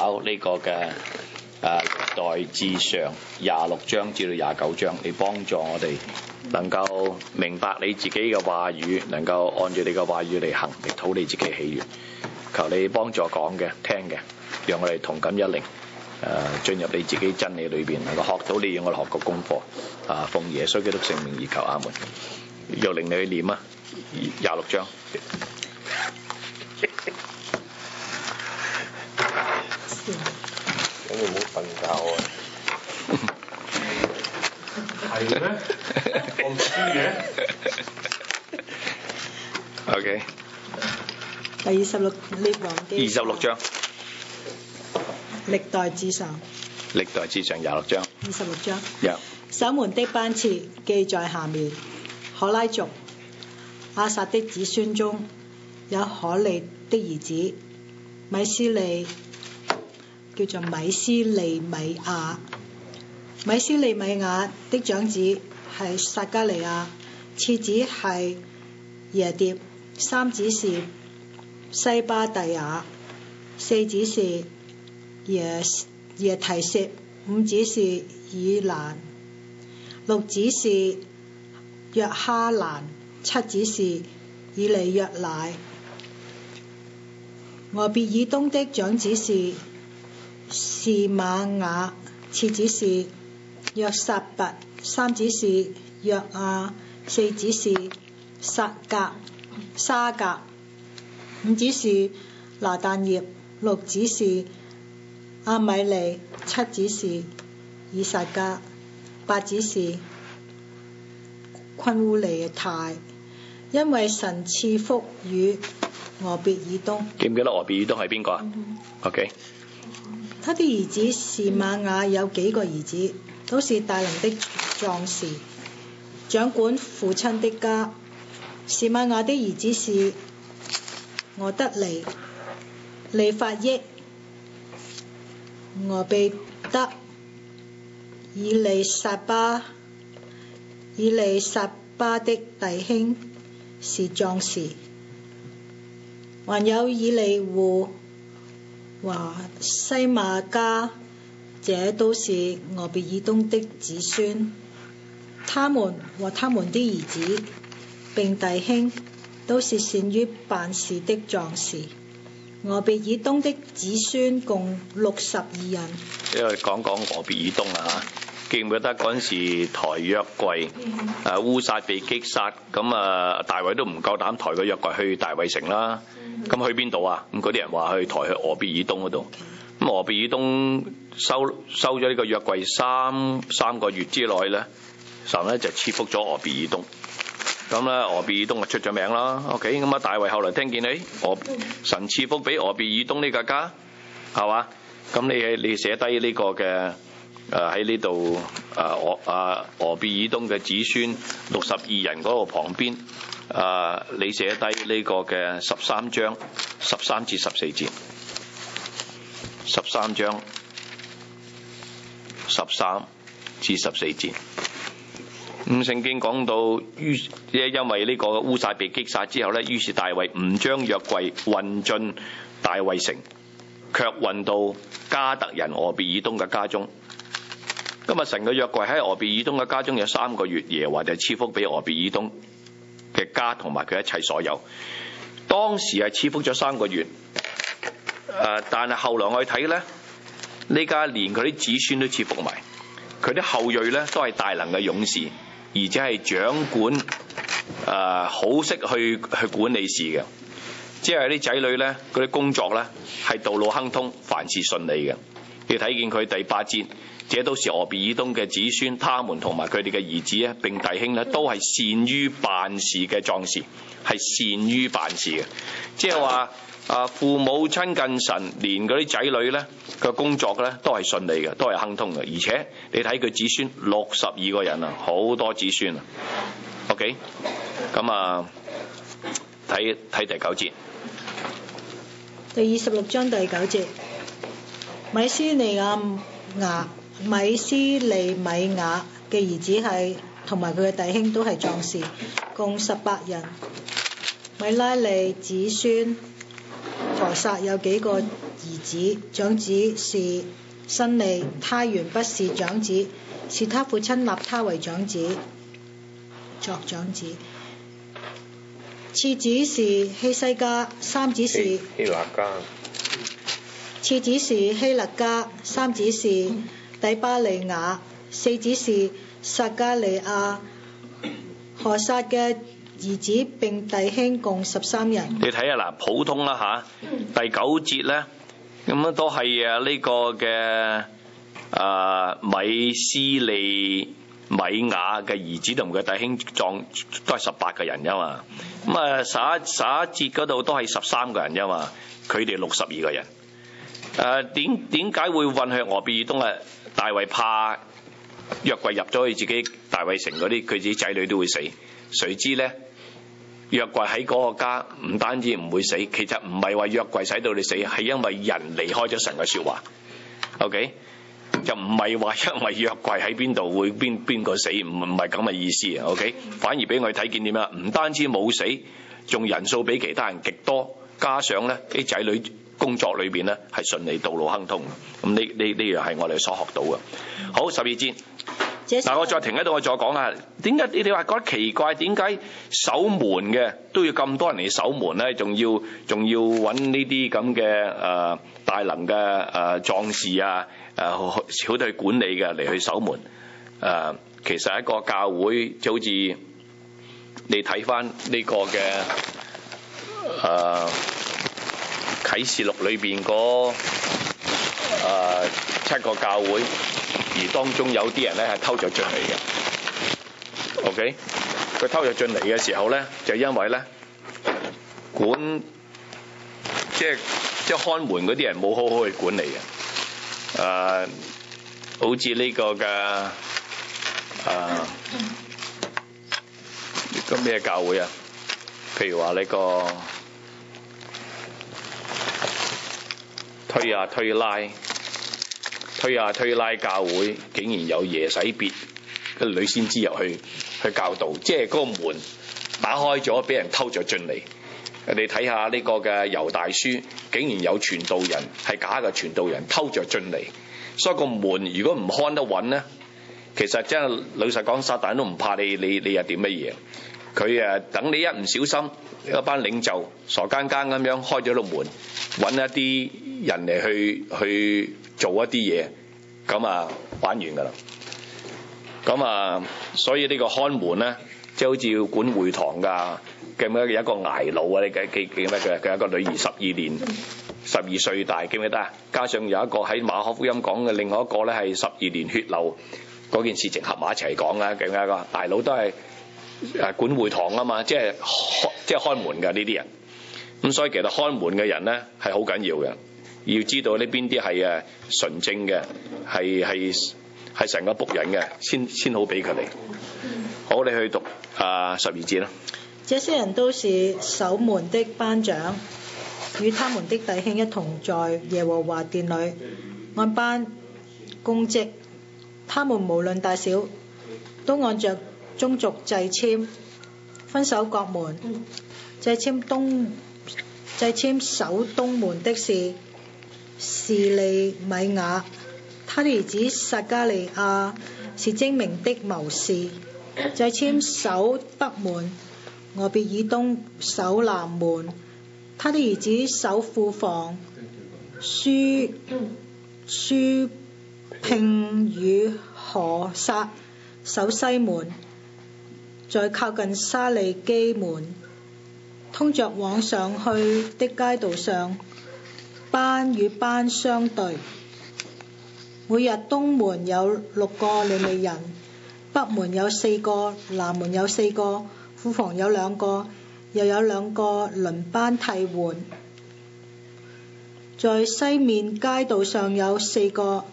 考呢個嘅代志上26章至到29章，你幫助我哋能夠明白你自己嘅話語，能夠按照你嘅話語嚟行，嚟討你自己喜悅。求你幫助講嘅、聽嘅，讓我哋同感一靈，進入你自己真理裏邊，能夠學到你要我哋學嘅功課。奉耶穌基督聖名而求，阿門。又令你去念啊，26章。 咁你唔好瞓覺啊！ 係咩？我唔知嘅。 OK。 第26列王記 26章。 歷代志上。 歷代志上26章。 26章。 有。 守門的班次記在下面：可拉族亞薩的子孫中有可利的兒子米斯利，叫做米斯利米亞。米斯利米亞的長子係撒加利亞，次子係耶碟，三子是西巴第亞，四子是耶提薛，五子是以蘭，六子是約哈蘭，七子是以利約乃。俄別以東的長子是示瑪雅，次子是約撒拔，三子是約亞，四子是沙格，五子是拿但業，六子是阿米利，七子是以撒加，八子是昆烏利泰。因為神賜福與俄別以東。 記唔記得俄別以東係邊個啊？OK。 他的兒子示瑪雅有幾個兒子，都是大能的壯士，掌管父親的家。示瑪雅的兒子是俄德尼、利法益、俄備德、以利撒巴的弟兄是壯士，還有以利戶和西馬加，這都是俄別以東的子孫。他們和他們的兒子並弟兄都是善於辦事的壯士。俄別以東的子孫共62人。 因為講俄別以東啊，記唔記得嗰陣時抬約櫃，烏撒被擊殺，咁大衛都唔夠膽抬個約櫃去大衛城啦。咁去邊度啊？咁嗰啲人話去抬去俄別以東嗰度。咁俄別以東收咗呢個約櫃三個月之內咧，神咧就賜福咗俄別以東。咁咧俄別以東就出咗名啦。OK， 咁大衛後來聽見神賜福俾俄別以東呢個家，係嘛？咁你寫低呢個嘅喺呢度俄別以東嘅子孫62人嗰個旁邊，你寫低呢個嘅13章13至14節，13章13至14節。咁聖經講到，因為呢個烏撒被擊殺之後咧，於是大衛唔將約櫃運進大衛城，卻運到加特人俄別以東嘅家中。今日神嘅約櫃喺俄別以東嘅家中有3個月，耶和華就賜福俾俄別以東嘅家同埋佢一切所有。當時係賜福咗3個月，但係後來我去睇咧，呢家連佢啲子孫都賜福埋，佢啲後裔咧都係大能嘅勇士，而且係掌管好識去管理事嘅，即係啲仔女咧嗰啲工作咧係道路亨通，凡事順利嘅。你睇見佢第8節，這都是俄別以東嘅子孫，他們同埋佢哋嘅兒子咧並弟兄咧都係善於辦事嘅壯士，係善於辦事嘅，即係話父母親近神，連嗰啲仔女咧嘅工作咧都係順利嘅，都係亨通嘅。而且你睇佢子孫62個人啊，好多子孫啊。OK， 咁睇第9節， 第26章第9節，米斯利米亞嘅兒子係同埋佢嘅弟兄都係壯士，共18人。米拉利子孫何撒有幾個兒子，長子是申利，他原不是長子，是他父親立他為長子，作長子。次子是希西家，三子是希勒家， 次子是希勒家，三子是底巴利亞，四子是撒加利亞。何撒嘅兒子並弟兄共13人。 你睇下嗱，普通啦第9節咧，咁都係呢個嘅米斯利米亞嘅兒子同佢弟兄都係18個人啫嘛。咁11節嗰度都係13個人啫嘛，佢哋62個人。點解會混去俄別以東啊？大衛怕約櫃入咗去自己大衛城嗰啲，佢自己仔女都會死。誰知咧，約櫃喺嗰個家唔單止唔會死，其實唔係話約櫃使到你死，係因為人離開咗神嘅說話。OK， 就唔係話因為約櫃喺邊度會邊個死，唔係咁嘅意思啊。OK， 反而俾我哋睇見點啊？唔單止冇死，仲人數比其他人極多，加上咧啲仔女工作裏邊咧係順利，道路亨通。咁呢樣係我哋所學到嘅。好，12節。嗱，我再停喺度，我再講下點解你哋話覺得奇怪？點解守門嘅都要咁多人嚟守門咧？仲要揾呢啲咁嘅大能嘅壯士啊，好多去管理嘅嚟去守門。其實一個教會就好似你睇翻呢個嘅啟示錄裏邊嗰7個教會。而當中有啲人咧係偷咗進嚟嘅 ，OK？ 佢偷咗進嚟嘅時候咧，就因為咧管即係看門嗰啲人冇好好去管理嘅，好似呢個嘅呢個咩教會啊？譬如話呢個推拉教會竟然有耶洗別嘅女先知入去教導，即係嗰個門打開咗，俾人偷咗進嚟。你睇下呢個嘅猶大書，竟然有傳道人係假嘅傳道人偷咗進嚟，所以個門如果唔看得穩咧，其實真係老實講，撒旦都唔怕你又點乜嘢？佢等你一唔小心，一班領袖傻更更咁樣開咗道門，揾一啲人嚟去做一啲嘢，咁玩完㗎啦。咁所以呢個看門咧，即係好似要管會堂㗎。記唔記得有一個睚魯啊？你記唔記得佢有一個女兒12年12歲大，記唔記得啊？加上有一個喺馬可福音講嘅，另外一個咧係12年血流嗰件事情合埋一齊講啦。記唔記得個睚魯都係管會堂啊嘛，即係看門㗎呢啲人。咁所以其實看門嘅人咧係好緊要嘅，要知道呢邊啲係純正嘅，係神嘅僕人嘅，先好俾佢哋。好，你去讀12節啦。 這些人都是守門的班長，與他們的弟兄一同在耶和華殿裏按班供職。他們無論大小，都按着宗族掣籤分守各門。掣籤守東門的是示利米亞，他的兒子撒加利亞是精明的謀士。掣籤守北門，俄別以東守南門，他的兒子守庫房。書聘與何撒守西門，在靠近沙利基門通着往上去的街道上，班與班相對。每日東門有6個利未人，北門有4個，南門有4個，庫房有2個，又有2個輪班替換。在西面街道上有4個，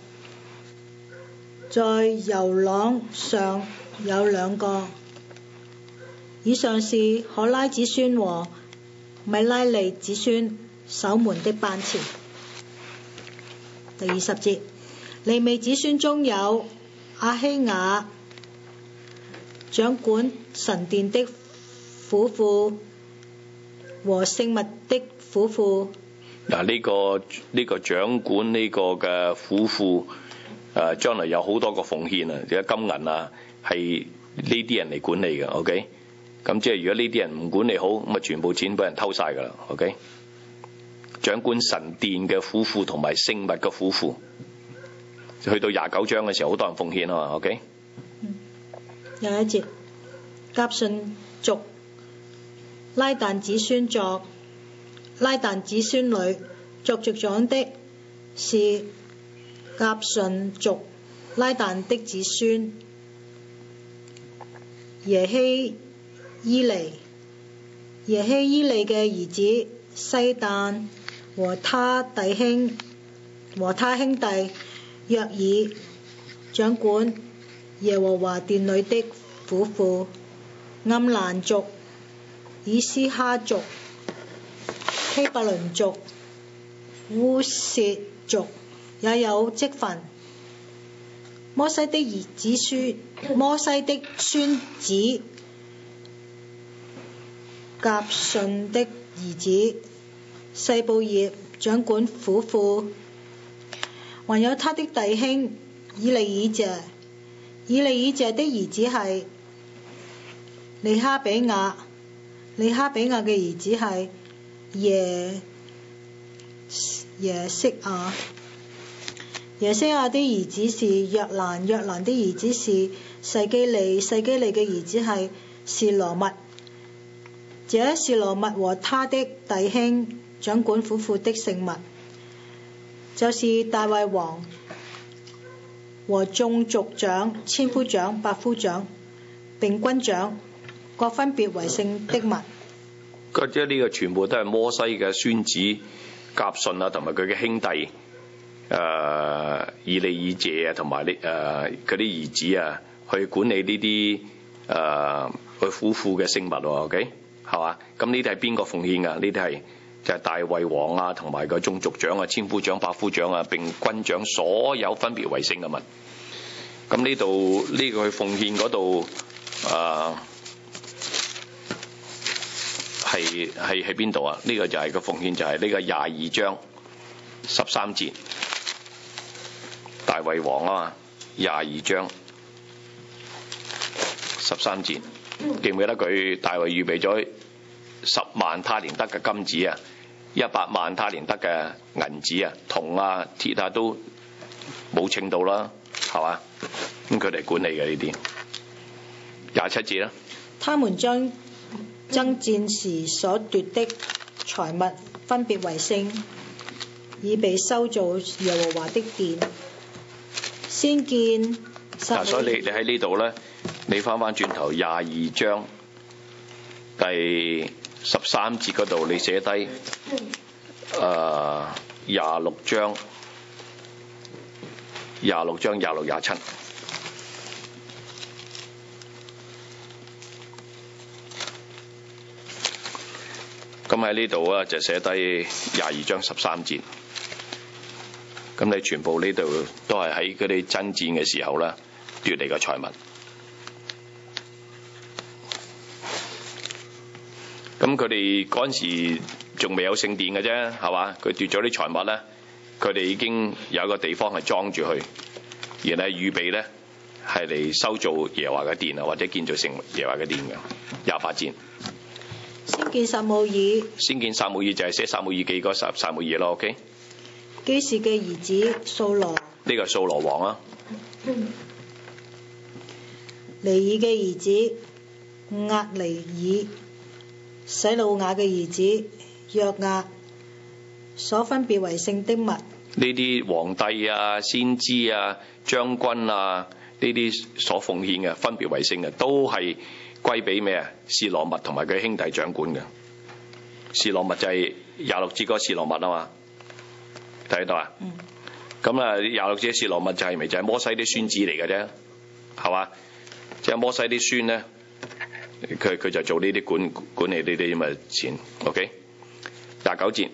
在遊廊上有2個。以上是可拉子孫和米拉利子孫守門的班次。第20節，利未子孫中有亞希雅，掌管神殿的府庫和聖物的府庫， 嗱，呢個掌管呢個嘅府庫，將來有好多個奉獻啊，有金銀啊，係呢啲人嚟管理嘅。OK， 咁即係如果呢啲人唔管理好，咁啊全部錢俾人偷晒㗎啦。OK， 掌管神殿嘅府庫同埋聖物嘅府庫，去到29章嘅時候，好多人奉獻啊嘛。OK， 有一節，革順族拉但子孫作拉但子孫裏作族長的是革順族拉但的子孫耶希伊利。耶希伊利嘅兒子西但和他兄弟約珥掌管耶和華殿裏的府庫。暗蘭族、以斯哈族、希伯倫族、烏薛族也有職分。摩西的孫子革順的兒子細布葉掌管府庫，還有他的弟兄以利以謝。以利以謝的兒子係利哈比亞，利哈比亞嘅兒子係耶色亞，耶色亞的兒子是約蘭，約蘭的兒子是細基利，細基利嘅兒子係示羅密。這示羅密和他的弟兄掌管府庫的聖物，就是大衛王和眾族長、千夫長、百夫長並軍長，各分別為聖的物。 即係呢個全部都係摩西嘅孫子革順啊，同埋佢嘅兄弟以利以謝啊，同埋佢啲兒子啊，去管理呢啲去府庫嘅聖物喎。OK， 係嘛？咁呢啲係邊個奉獻㗎？呢啲係就係大衛王啊，同埋個眾族長啊、千夫長、百夫長啊，並軍長所有分別為聖嘅物。咁呢度呢個去奉獻嗰度係邊度啊？呢個就係個奉獻，就係呢個22章13節，大衛王啊嘛，22章13節，記唔記得佢大衛預備咗10萬他連得嘅金子啊，100萬他連得嘅銀子啊，銅啊、鐵啊都冇稱到啦，係嘛？咁佢哋管理嘅呢啲。27節啦， 他們將爭戰時所奪的財物分別為聖，以備修造耶和華的殿。先見所以你喺呢度咧，你翻轉頭22章第13節嗰度，你寫低26章26、27。咁喺呢度啊，就寫低22章13節。咁你全部呢度都係喺嗰啲爭戰嘅時候啦，奪嚟嘅財物。咁佢哋嗰陣時仲未有聖殿嘅啫，係嘛？佢奪咗啲財物咧，佢哋已經有一個地方係裝住佢，然後預備咧係嚟修造耶和華嘅殿啊，或者建造成耶和華嘅殿嘅。28節。 先見撒母耳， 先見撒母耳就係寫撒母耳記嗰撒母耳咯。OK， 基士嘅兒子掃羅， 呢個係掃羅王啊。 尼爾嘅兒子押尼爾，洗魯雅嘅兒子約押，所分別為聖的物。 呢啲皇帝啊、先知啊、將軍啊，呢啲所奉獻嘅分別為聖嘅，都係歸俾咩啊？示羅密同埋佢兄弟掌管嘅。示羅密就係26節嗰個示羅密啊嘛，睇到啊？咁啊26節示羅密就係咪就係摩西啲孫子嚟嘅啫？係嘛？即係摩西啲孫咧，佢就做呢啲管理呢啲咁嘅錢。OK， 29節。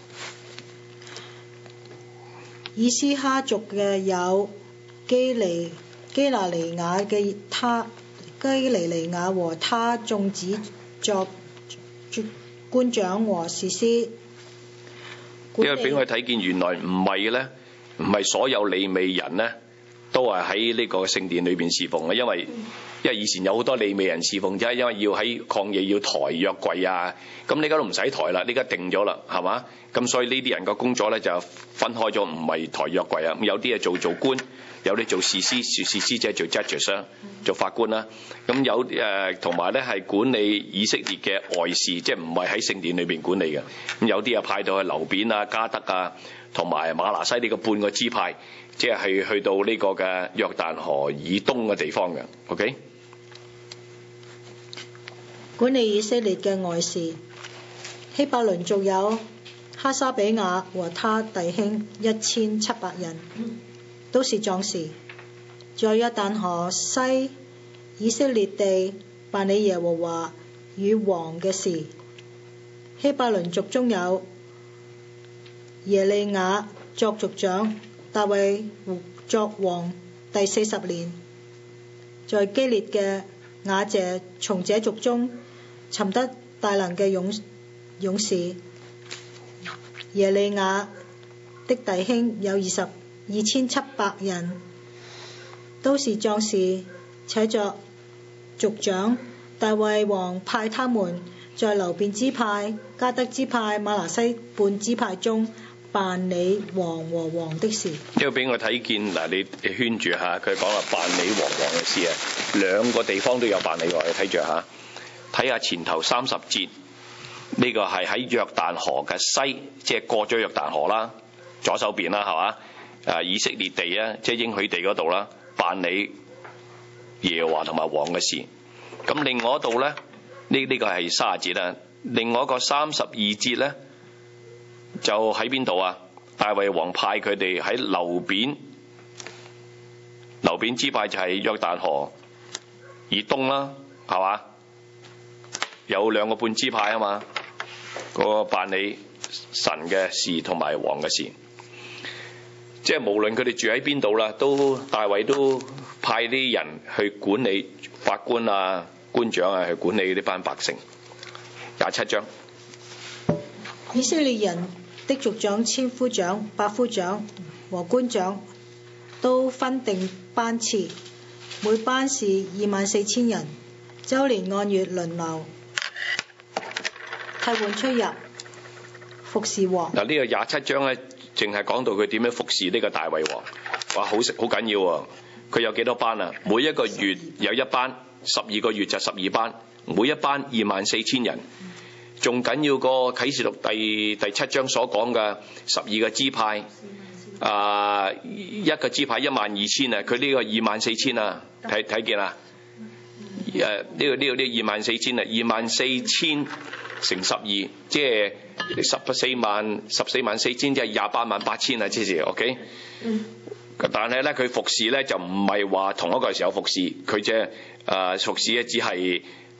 以斯哈族嘅有基拿尼雅嘅基尼雅和他眾子作官長和士師， 因為俾我睇見原來唔係咧，唔係所有利未人咧都係喺呢個聖殿裏邊侍奉嘅，因為以前有好多利未人侍奉啫，因為要喺曠野要抬約櫃啊，咁呢家都唔使抬啦，呢家定咗啦，係嘛？咁所以呢啲人嘅工作咧就分開咗，唔係抬約櫃啊，咁有啲係做官，有啲做士師，士師即係做 judges 啦，做法官啦，咁有同埋咧係管理以色列嘅外事，即係唔係喺聖殿裏邊管理嘅，咁有啲啊派到去流便啊、加德啊，同埋馬拿西呢個半個支派，即係去到呢個嘅約旦河以東嘅地方嘅 ，OK。 管理以色列嘅外事，希伯倫族有哈沙比亞和他弟兄1700人，都是壯士，在約旦河西以色列地辦理耶和華與王嘅事。希伯倫族中有耶利亞作族長，大衛作王第40年，在基列嘅雅謝從這族中尋得大能嘅勇士。耶利亞的弟兄有2700人，都是壯士，且作族長。大衛王派他們在流便支派、加德支派、馬拿西半支派中辦理王和王的事。 因為俾我睇見嗱，你圈住下佢講話辦理王嘅事啊，兩個地方都有辦理喎，你睇住下，睇下前頭30節，呢個係喺約旦河嘅西，即係過咗約旦河啦，左手邊啦，係嘛？以色列地啊，即係應許地嗰度啦，辦理耶和華同埋王嘅事。咁另外一度咧，呢個係30節啦，另外一個32節咧，就喺邊度啊？大衛王派佢哋喺流便支派就係約旦河以東啦，係嘛？有2個半支派啊嘛，個辦理神嘅事同埋王嘅事，即係無論佢哋住喺邊度啦，大衛都派啲人去管理法官啊、官長啊，去管理呢班百姓。27章， 以色列人的族長、千夫長、百夫長和官長都分定班次，每班是24000人，週年按月輪流替換出入服侍王。 嗱，呢個27章咧，淨係講到佢點樣服侍呢個大衛王，哇，好緊要喎！佢有幾多班啊？每一個月有一班，12個月就12班，每一班24000人。仲緊要過啟示錄第7章所講嘅12個支派，一個支派12000啊，佢呢個24000啊，睇見啦？呢個24000啊，24000乘12，即係144000，即係288000啊，即係 OK。但係咧，佢服侍咧就唔係話同一個時候服侍，佢即係服侍咧只係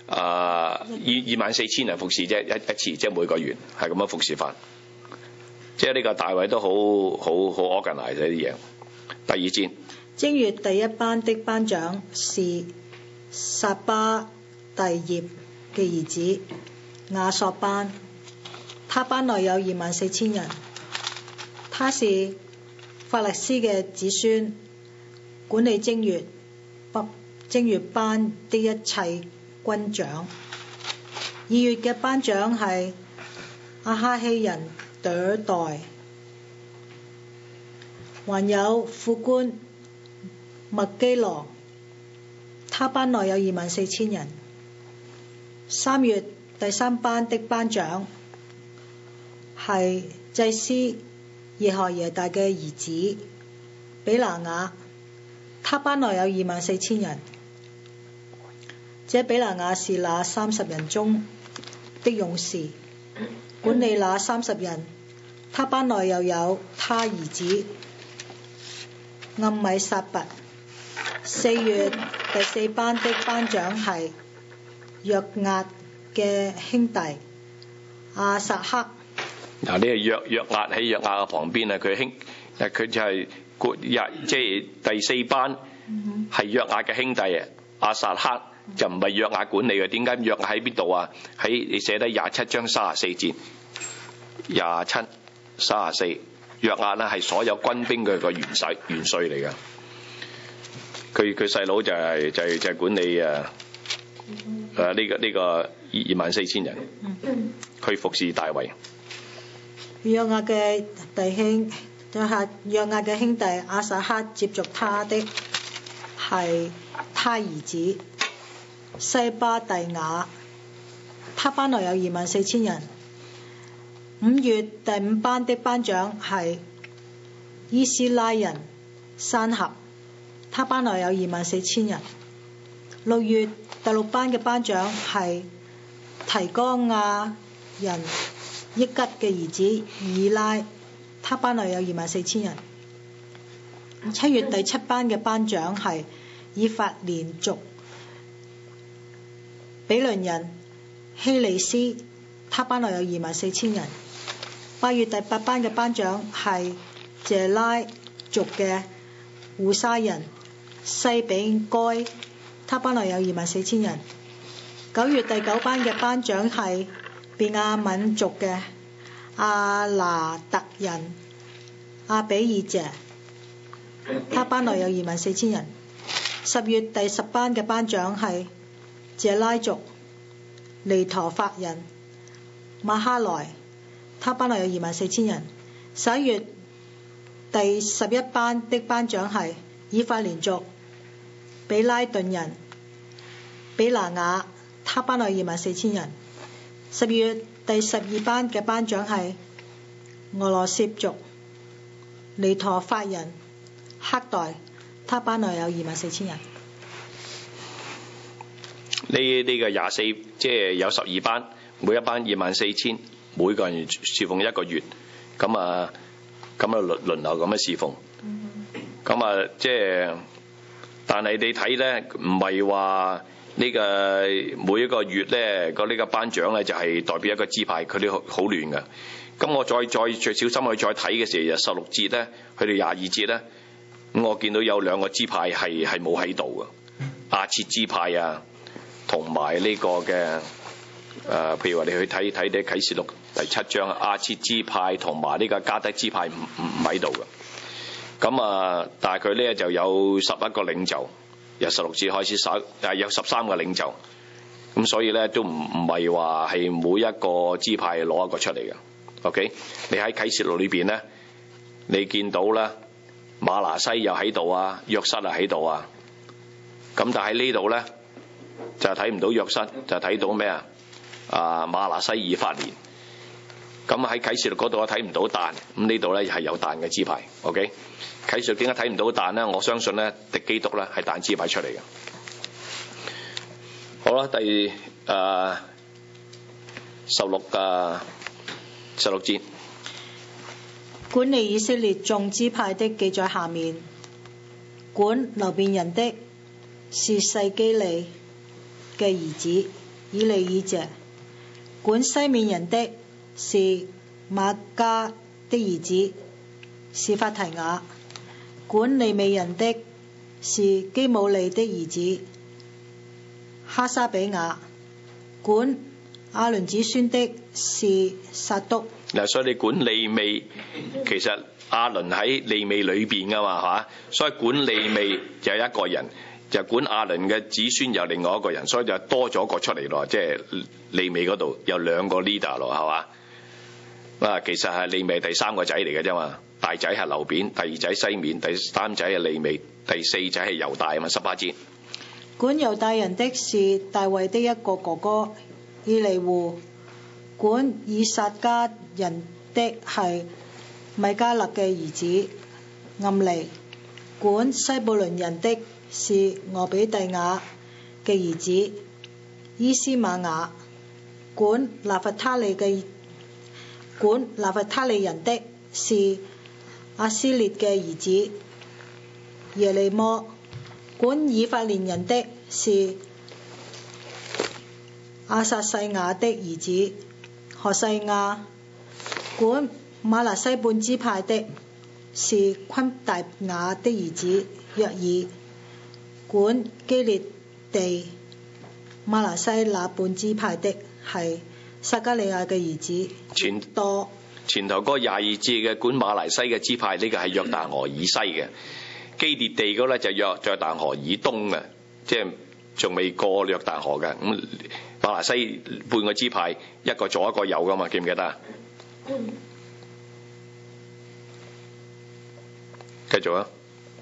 24000人服侍啫，一次即係每個月係咁樣服侍法。即係呢個大衛都好 organize 呢啲嘢。第2節， 正月第一班的班長是撒巴第葉嘅兒子亞索班，他班內有24000人，他是法勒斯嘅子孫，管理正月班的一切軍長。2月嘅班長係亞哈希人朵代，還有副官麥基羅，他班內有24000人。3月第3班的班長係祭司耶何耶大嘅兒子比拿雅，他班內有24000人。這比拿雅是那30人中的勇士，管理那30人。他班內又有他兒子暗米撒拔。4月第4班的班長係約押嘅兄弟亞撒克。 嗱，呢個約押喺約押嘅旁邊啊，佢就係即係第4班係約押嘅兄弟亞撒克，就唔係約押管理嘅。點解約押喺邊度啊？喺你寫低27章34節，27 34，約押咧係所有軍兵嘅個元帥嚟嘅。佢細佬就係管理呢個24,000人，去服侍大衛。 約押嘅弟兄，約押嘅兄弟亞撒黑接續他的係他兒子西巴第雅，他班內有24,000人。5月第5班的班長係伊斯拉人山合，他班內有24,000人。6月第6班嘅班長係提哥亞人益吉嘅兒子以拉，他班內有24,000人。7月第7班嘅班長係以法蓮族比倫人希利斯，他班內有24,000人。8月第8班嘅班長係謝拉族嘅戶沙人西比該，他班內有24,000人。9月第9班嘅班長係便雅憫族嘅阿拿特人阿比爾謝，他班內有24,000人。10月第10班嘅班長係謝拉族尼陀法人馬哈萊，他班內有24,000人。11月第11班的班長係以法蓮族比拉頓人比拿雅，他班內有24,000人。12月第12班嘅班長係俄羅涉族尼陀法人黑代，他班內有24,000人。 呢個24即係有12班，每一班24,000，每個人侍奉1個月，咁輪流咁樣侍奉。咁即係，但係你睇咧，唔係話呢個每一個月咧，呢個班長咧就係代表一個支派，佢哋好亂㗎。咁我再小心去再睇嘅時候，就16節咧，去到22節咧，咁我見到有2個支派係冇喺度嘅，亞設支派啊，同埋呢個嘅譬如話你去睇啲啟示錄第7章，亞設支派同埋呢個加德支派唔喺度嘅。咁但係佢咧就有11個領袖，由16節開始有13個領袖，咁所以咧都唔係話係每一個支派攞一個出嚟嘅。OK， 你喺啟示錄裏邊咧，你見到咧馬拿西又喺度啊，約瑟啊喺度啊，咁但係呢度咧就睇唔到約瑟，就睇到咩馬拿西以法蓮。咁喺啟示錄嗰度我睇唔到但，咁呢度咧係有但嘅支派。OK， 啟示錄點解睇唔到但咧？我相信咧敵基督咧係但支派出嚟嘅。好啦，第16節， 管理以色列眾支派的記在下面。管流便人的是細基利嘅兒子以利以謝，管西面人的是瑪迦的兒子是法提雅，管利未人的是基姆利的兒子哈沙比雅，管亞倫子孫的是撒督。 嗱，所以你管利未，其實亞倫喺利未裏邊噶嘛，係嘛？所以管利未就有一個人，就管亞倫嘅子孫有另外一個人，所以就多咗一個出嚟咯。即係利未嗰度有2個 leader 咯，係嘛？其實係利未第3個仔嚟嘅啫嘛，大仔係流便，第2仔西面，第3仔係利未，第4仔係猶大啊嘛。18節， 管猶大人的是大衛的一個哥哥以利戶，管以撒家人的係米迦勒嘅兒子暗利，管西布倫人的是俄比第雅嘅兒子伊斯瑪雅，管拿弗他利人的是阿斯列嘅兒子耶利摩，管以法蓮人的是亞撒細雅的兒子何細亞，管瑪拿西半支派的是昆大雅的兒子約爾，管基列地瑪拿西那半支派的係撒迦利亞嘅兒子多。 前頭嗰22節嘅管馬來西嘅支派，呢個係約旦河以西嘅；基列地嗰咧就約旦河以東嘅，即係仲未過約旦河嘅。咁馬來西半個支派，一個左一個右噶嘛，記唔記得啊？繼續啊！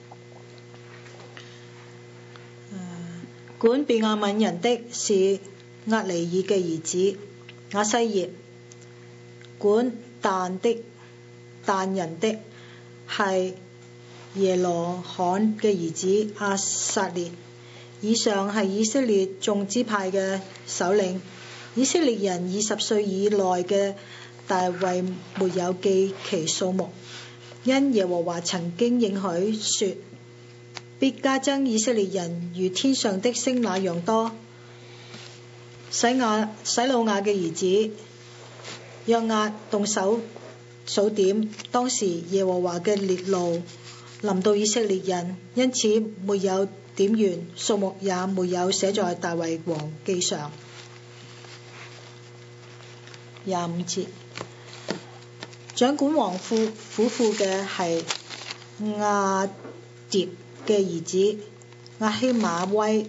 管便雅憫人的是押尼珥嘅兒子亞西葉，管但人的係耶羅罕嘅兒子亞撒列。以上係以色列眾支派嘅首領。以色列人20歲以內嘅大衛沒有記其數目，因耶和華曾經應許說，必加增以色列人如天上的星那樣多。洗魯雅嘅兒子約押動手數點，當時耶和華嘅烈怒臨到以色列人，因此沒有點完，數目也沒有寫在大衛王記上。25節，掌管王府嘅係亞蝶嘅兒子亞希馬威，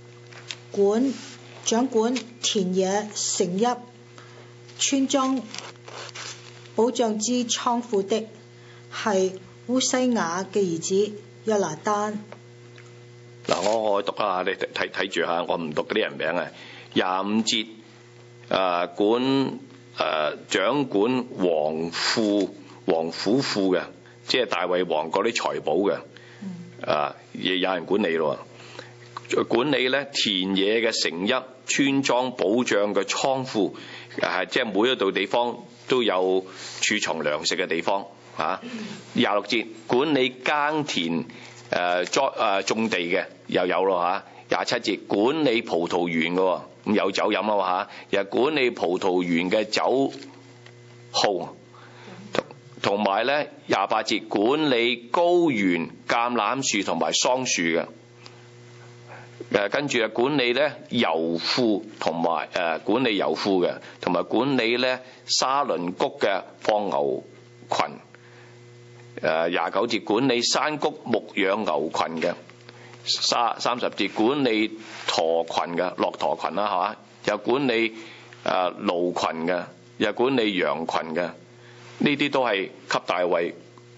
掌管田野城邑村莊保障之倉庫的係烏西雅嘅兒子約拿單。 嗱，我讀啊，你睇住下，我唔讀嗰啲人名啊。25節掌管王府庫嘅，即係大衛王嗰啲財寶嘅，亦有人管理咯。管理咧田野嘅城邑、村莊保障嘅倉庫，即係每一度地方都有儲藏糧食嘅地方。26節管理耕田種地嘅又有咯嚇。27節管理葡萄園嘅，咁有酒飲咯嚇。又管理葡萄園嘅酒號，同埋咧28節管理高原橄欖樹同埋桑樹嘅。跟住管理咧油庫同埋管理油庫嘅，同埋管理咧沙崙谷嘅放牛群。29節管理山谷牧養牛群嘅。30節管理駝群嘅，駱駝群啦，係嘛？又管理驢群嘅，又管理羊群嘅。呢啲都係給大衛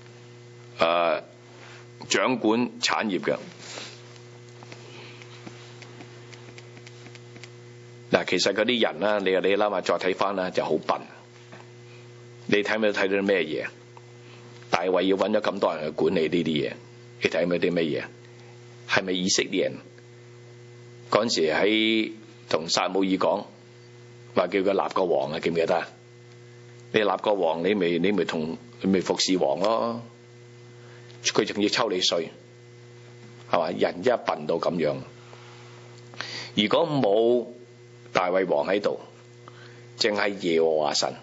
掌管產業嘅。嗱，其實嗰啲人啦，你諗下，再睇翻啦，就好笨。你睇唔睇到啲咩嘢？大衛要揾咗咁多人去管理呢啲嘢，你睇唔睇啲咩嘢？係咪以色列人嗰陣時喺同撒母耳講話叫佢立個王啊？記唔記得啊？你立個王，你咪服侍王咯。佢仲要抽你稅，係嘛？人一笨到咁樣。如果冇大衛王喺度，淨係耶和華神，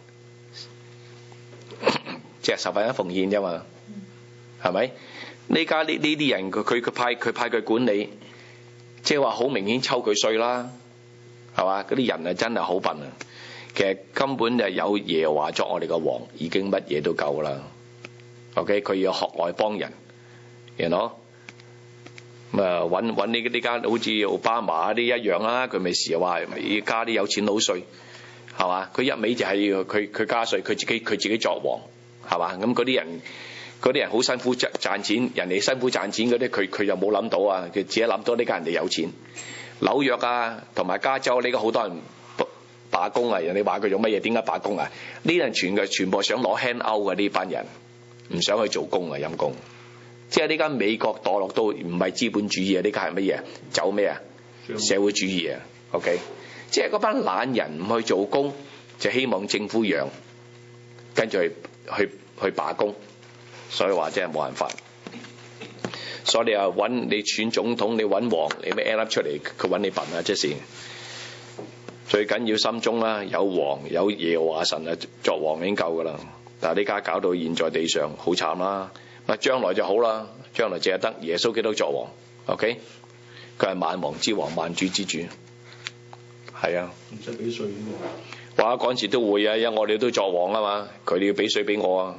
即係十分一奉獻啫嘛，係咪？呢家呢啲人佢派佢管理，即係話好明顯抽佢稅啦，係嘛？嗰啲人啊真係好笨啊！其實根本就有耶和華作我哋個王，已經乜嘢都夠啦。OK， 佢要學外邦人，you know？咁啊揾呢家好似奧巴馬啲一樣啦，佢咪時又話要加啲有錢佬稅，係嘛？佢一味就係要佢加稅，佢自己作王，係嘛？咁嗰啲人好辛苦賺錢，人哋辛苦賺錢嗰啲，佢又冇諗到啊！佢自己諗到呢家人哋有錢。紐約啊，同埋加州呢個好多人罷工啊！人哋話佢做乜嘢？點解罷工啊？呢啲人全部想攞 hand out 嘅呢班人，唔想去做工啊！陰工。即係呢間美國墮落到唔係資本主義啊！呢家係乜嘢？走咩啊？社會主義啊 ！OK， 即係嗰班懶人唔去做工，就希望政府養，跟住去罷工，所以話真係冇辦法。所以你話你選總統，你揾王，你咩 end up 出嚟？佢揾你笨啊！即係最緊要心中啦，有王有耶和華神啊，作王已經夠噶啦。但係呢家搞到現在地上好慘啦。咪將來就好啦，將來淨係得耶穌基督作王 ，OK？ 佢係萬王之王，萬主之主，係啊。 唔使俾稅喎。 話嗰陣時都會啊，因為我哋都作王啊嘛，佢哋要俾水俾我啊。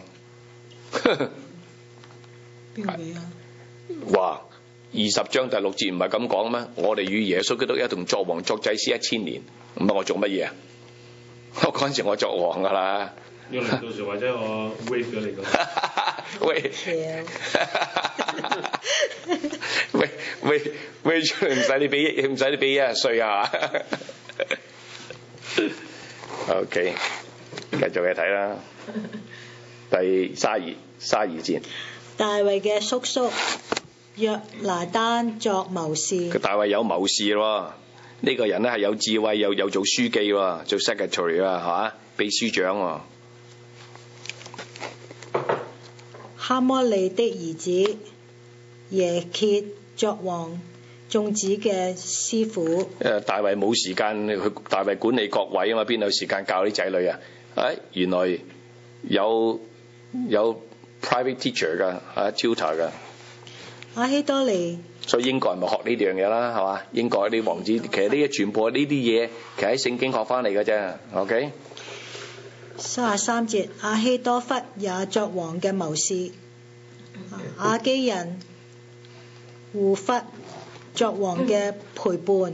邊個俾啊？ 話20章第6節唔係咁講咩？我哋與耶穌基督一同作王作祭司1000年，咁我做乜嘢啊？我嗰陣時我作王噶啦。 要嚟到時或者我 wave 咗你個。 喂，喂出嚟唔使你俾1日稅啊！OK， 繼續去睇啦。第32節。 大衛嘅叔叔約拿單作謀士。 佢大衛有謀士咯，呢個人咧係有智慧，又做書記喎，做 secretary 啊，係嘛？秘書長喎。 哈摩利的兒子耶歇作王眾子嘅師傅。 大衛冇時間去，大衛管理各位啊嘛，邊有時間教啲仔女啊？原來有 private teacher 噶，tutor 噶。 亞希多尼。 所以英國人咪學呢樣嘢啦，係嘛？英國啲王子其實呢啲全部呢啲嘢，其實喺聖經學翻嚟嘅啫。OK。 33節，亞希多弗也作王嘅謀士，亞基人胡弗作王嘅陪伴。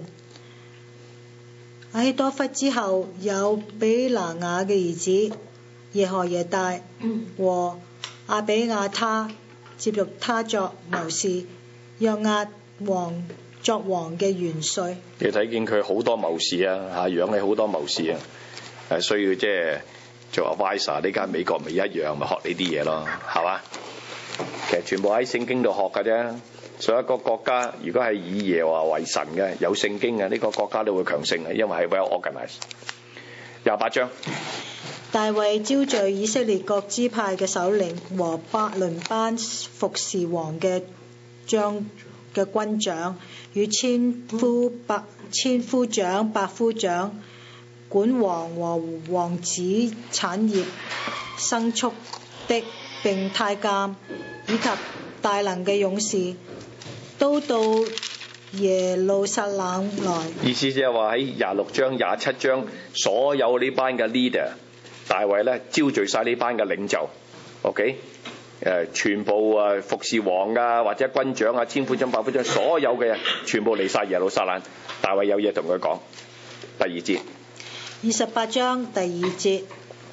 亞希多弗之後有比拿雅嘅兒子耶何耶大和亞比亞他接續他作謀士，約押王作王嘅元帥。 你睇見佢好多謀士啊，養起好多謀士啊，係需要即係做 advisor， 呢間美國咪一樣咪學呢啲嘢咯，係嘛？其實全部喺聖經度學嘅啫。所以一個國家如果係以耶和華為神嘅，有聖經嘅，呢個國家都會強盛嘅，因為係 well organized。28章。 大衛招聚以色列各支派嘅首領和百倫班服侍王嘅軍長，與千夫長、百夫長、管王和王子產業、牲畜的，並太監以及大能嘅勇士，都到耶路撒冷來。 意思即係話喺26章、27章，所有呢班嘅 leader， 大衛咧招聚晒呢班嘅領袖 ，OK， 全部服侍王啊，或者軍長啊、千夫長、百夫長，所有嘅全部嚟晒耶路撒冷。大衛有嘢同佢講。第2節。 28章第2節。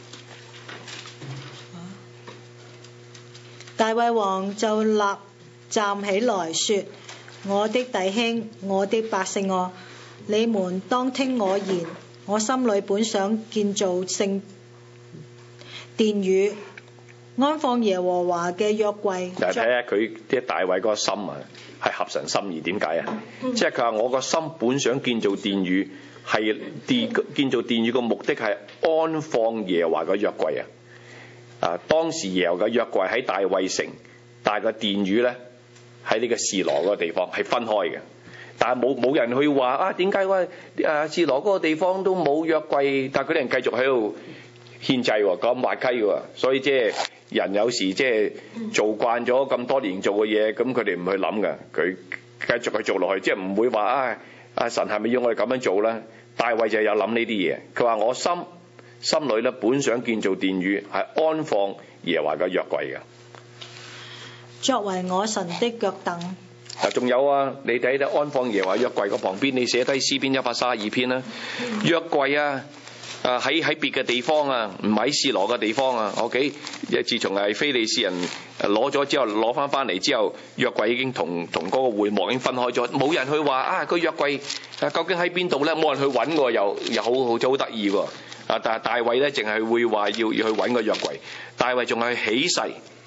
大衛王就立站起來說：我的弟兄，我的百姓啊，你們當聽我言。我心裏本想建造聖殿宇，安放耶和華嘅約櫃。 嗱，睇下佢啲大衛個心啊，係合神心意。點解啊？即係佢話我個心本想建造殿宇，係建造殿宇個目的係安放耶和華嘅約櫃啊！當時耶和華嘅約櫃喺大衛城，但係個殿宇咧喺呢個示羅嗰個地方係分開嘅。但係冇人去話點解示羅嗰個地方都冇約櫃，但係佢啲人繼續喺度獻祭喎，咁滑稽喎。所以即係人有時即係做慣咗咁多年做嘅嘢，咁佢哋唔去諗嘅，佢繼續去做落去，即係唔會話神係咪要我哋咁樣做咧？大衛就有諗呢啲嘢，佢話我心裏咧本想建造殿宇，係安放耶和華嘅約櫃嘅， 作為我神的腳凳。 仲有你睇睇安放耶和華約櫃個旁邊，你寫低詩篇132篇啦。約櫃喺別嘅地方唔喺示羅嘅地方OK。自從係非利士人攞咗之後，攞翻嚟之後，約櫃已經同嗰個會幕已經分開咗，冇人去話個約櫃究竟喺邊度咧？冇人去揾喎，又好得意喎。但係大衛咧，淨係會話要去揾個約櫃。大衛仲係起誓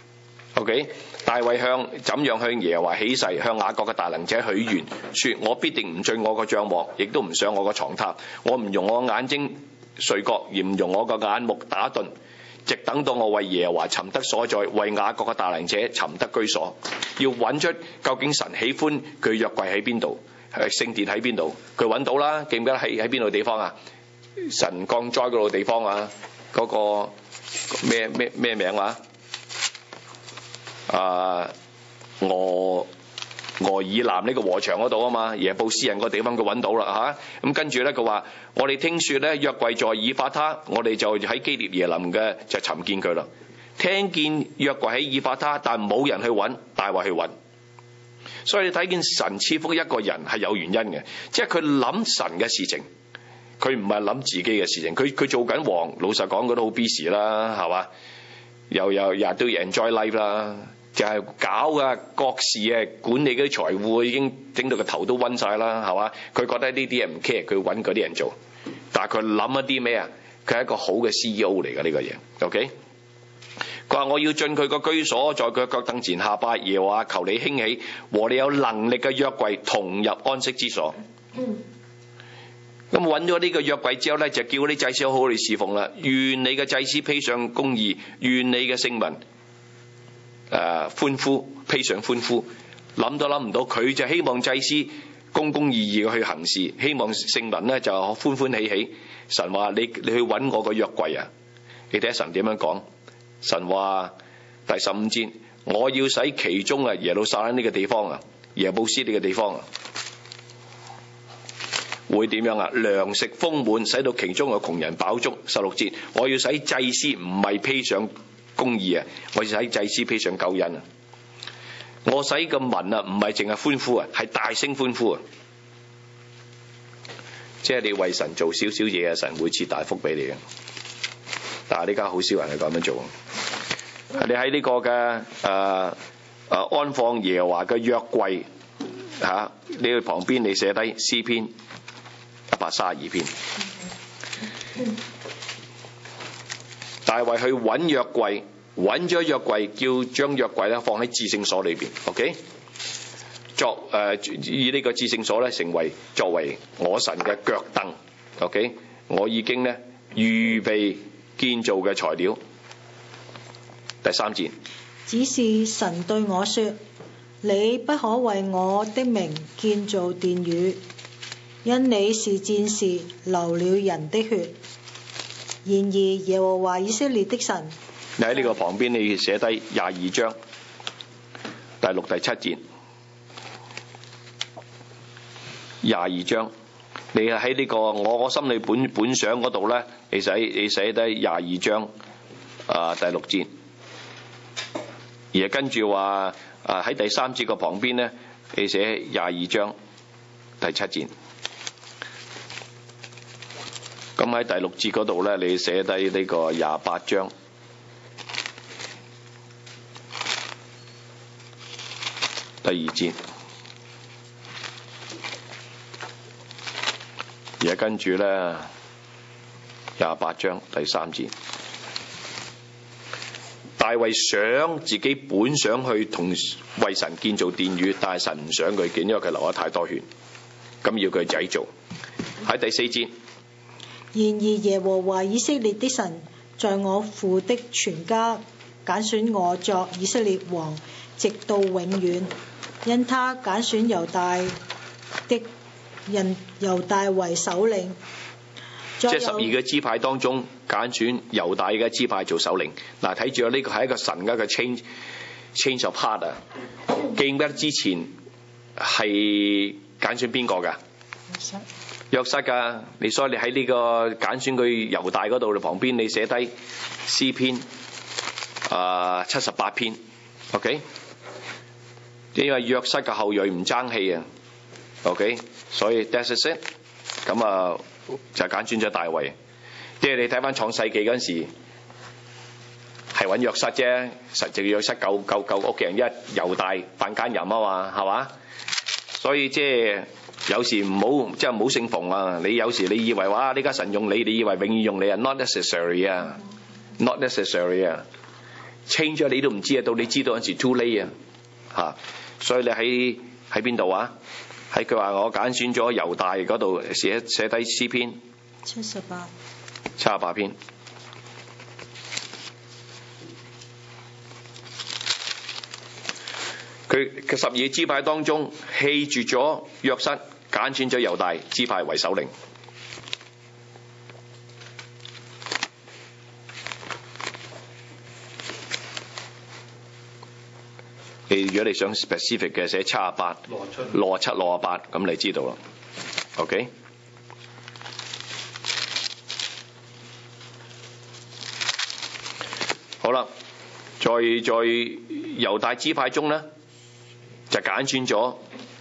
，OK？ 大衛怎樣向耶和華起誓，向雅各嘅大能者許願，說我必定唔進我個帳幕，亦都唔上我個床榻，我唔容我眼睛睡覺，而唔容我個眼目打盹，直等到我為耶和華尋得所在，為雅各嘅大能者尋得居所。要揾出究竟神喜歡佢約櫃喺邊度，聖殿喺邊度？佢揾到啦，記唔記得喺邊度地方啊？神降災嗰度地方嗰個咩名話？ 俄爾南呢個禾場嗰度啊嘛，耶布斯人個地方佢揾到啦嚇。咁跟住咧佢話：我哋聽說咧約櫃在以法他，我哋就喺基列耶琳嘅就尋見佢啦。聽見約櫃喺以法他，但冇人去揾，大衛去揾。所以你睇見神賜福一個人係有原因嘅，即係佢諗神嘅事情，佢唔係諗自己嘅事情。佢做緊王，老實講佢都好 busy 啦，係嘛？又日日都 enjoy life 啦。就係搞啊各事啊，管理嗰啲財務已經整到個頭都暈晒啦，係嘛？佢覺得呢啲嘢唔 care，佢揾嗰啲人做。但係佢諗一啲咩啊？佢係一個好嘅 CEO 嚟㗎呢個嘢。OK， 佢話我要進佢個居所，在佢腳凳前下拜，耶和華求你興起，和你有能力嘅約櫃同入安息之所。咁揾咗呢個約櫃之後咧，就叫啲祭司好好地侍奉啦。願你嘅祭司披上公義，願你嘅聖民歡呼，披上歡呼。諗都諗唔到，佢就希望祭司公公義義去行事，希望聖民咧就歡歡喜喜。神話你去揾我個約櫃啊！你睇下神點樣講？神話第15節，我要使其中啊耶路撒冷呢個地方啊，耶布斯呢個地方啊，會點樣啊？糧食豐滿，使到其中嘅窮人飽足。16節，我要使祭司唔係披上公義啊，我要使祭司披上救恩啊！我使個民啊，唔係淨係歡呼啊，係大聲歡呼啊！即係你為神做少少嘢啊，神會賜大福俾你嘅。但係呢家好少人係咁樣做。你喺呢個嘅安放耶和華嘅約櫃嚇，你去旁邊你寫低詩篇132篇。大衛去揾約櫃，揾咗約櫃，叫將約櫃咧放喺至聖所裏邊。OK， 以呢個至聖所咧成為作為我神嘅腳凳。OK， 我已經咧預備建造嘅材料。第3節， 只是神對我說：你不可為我的名建造殿宇，因你是戰士，流了人的血。然而耶和華以色列的神， 你喺呢個旁邊你寫低22章第6、第7節。22章，你喺呢個我心裏本相嗰度咧，你寫低22章第6節。而跟住話喺第3節個旁邊咧，你寫22章第7節。咁喺第6節嗰度咧，你寫低呢個28章第2節。而跟住咧28章第3節。大衛想自己本想去同為神建造殿宇，但係神唔想佢建，因為佢流咗太多血，咁要佢仔做。喺第4節， 然而耶和華以色列的神在我父的全家揀選我作以色列王，直到永遠，因他揀選猶大為首領。 即係12個支派當中揀選猶大嘅支派做首領。嗱，睇住呢個係一個神嘅一個 change of heart 啊！記唔記得之前係揀選邊個㗎？約瑟㗎。所以你喺呢個揀選佢猶大嗰度，你旁邊你寫低詩篇78篇。OK， 因為約瑟嘅後裔唔爭氣啊。OK， 所以 that's it。咁就揀選咗大衛，即係你睇翻創世記嗰陣時，係揾約瑟啫，實際約瑟救屋企人一猶大犯奸淫啊嘛，係嘛？所以即係有時唔好即係唔好勝逢啊！你有時你以為哇呢家神用你，你以為永遠用你啊 ？Not necessary 啊 ，not necessary 啊 ，change 咗你都唔知啊，到你知道嗰陣時 too late 啊嚇！所以你喺邊度啊？喺佢話我揀選咗猶大嗰度寫低詩篇78篇。佢嘅12支派當中棄絕咗約瑟，揀選咗猶大支派為首領。 如果你想 specific 嘅寫78、67、68，咁你知道啦。OK， 好啦，在猶大支派中咧，就揀選咗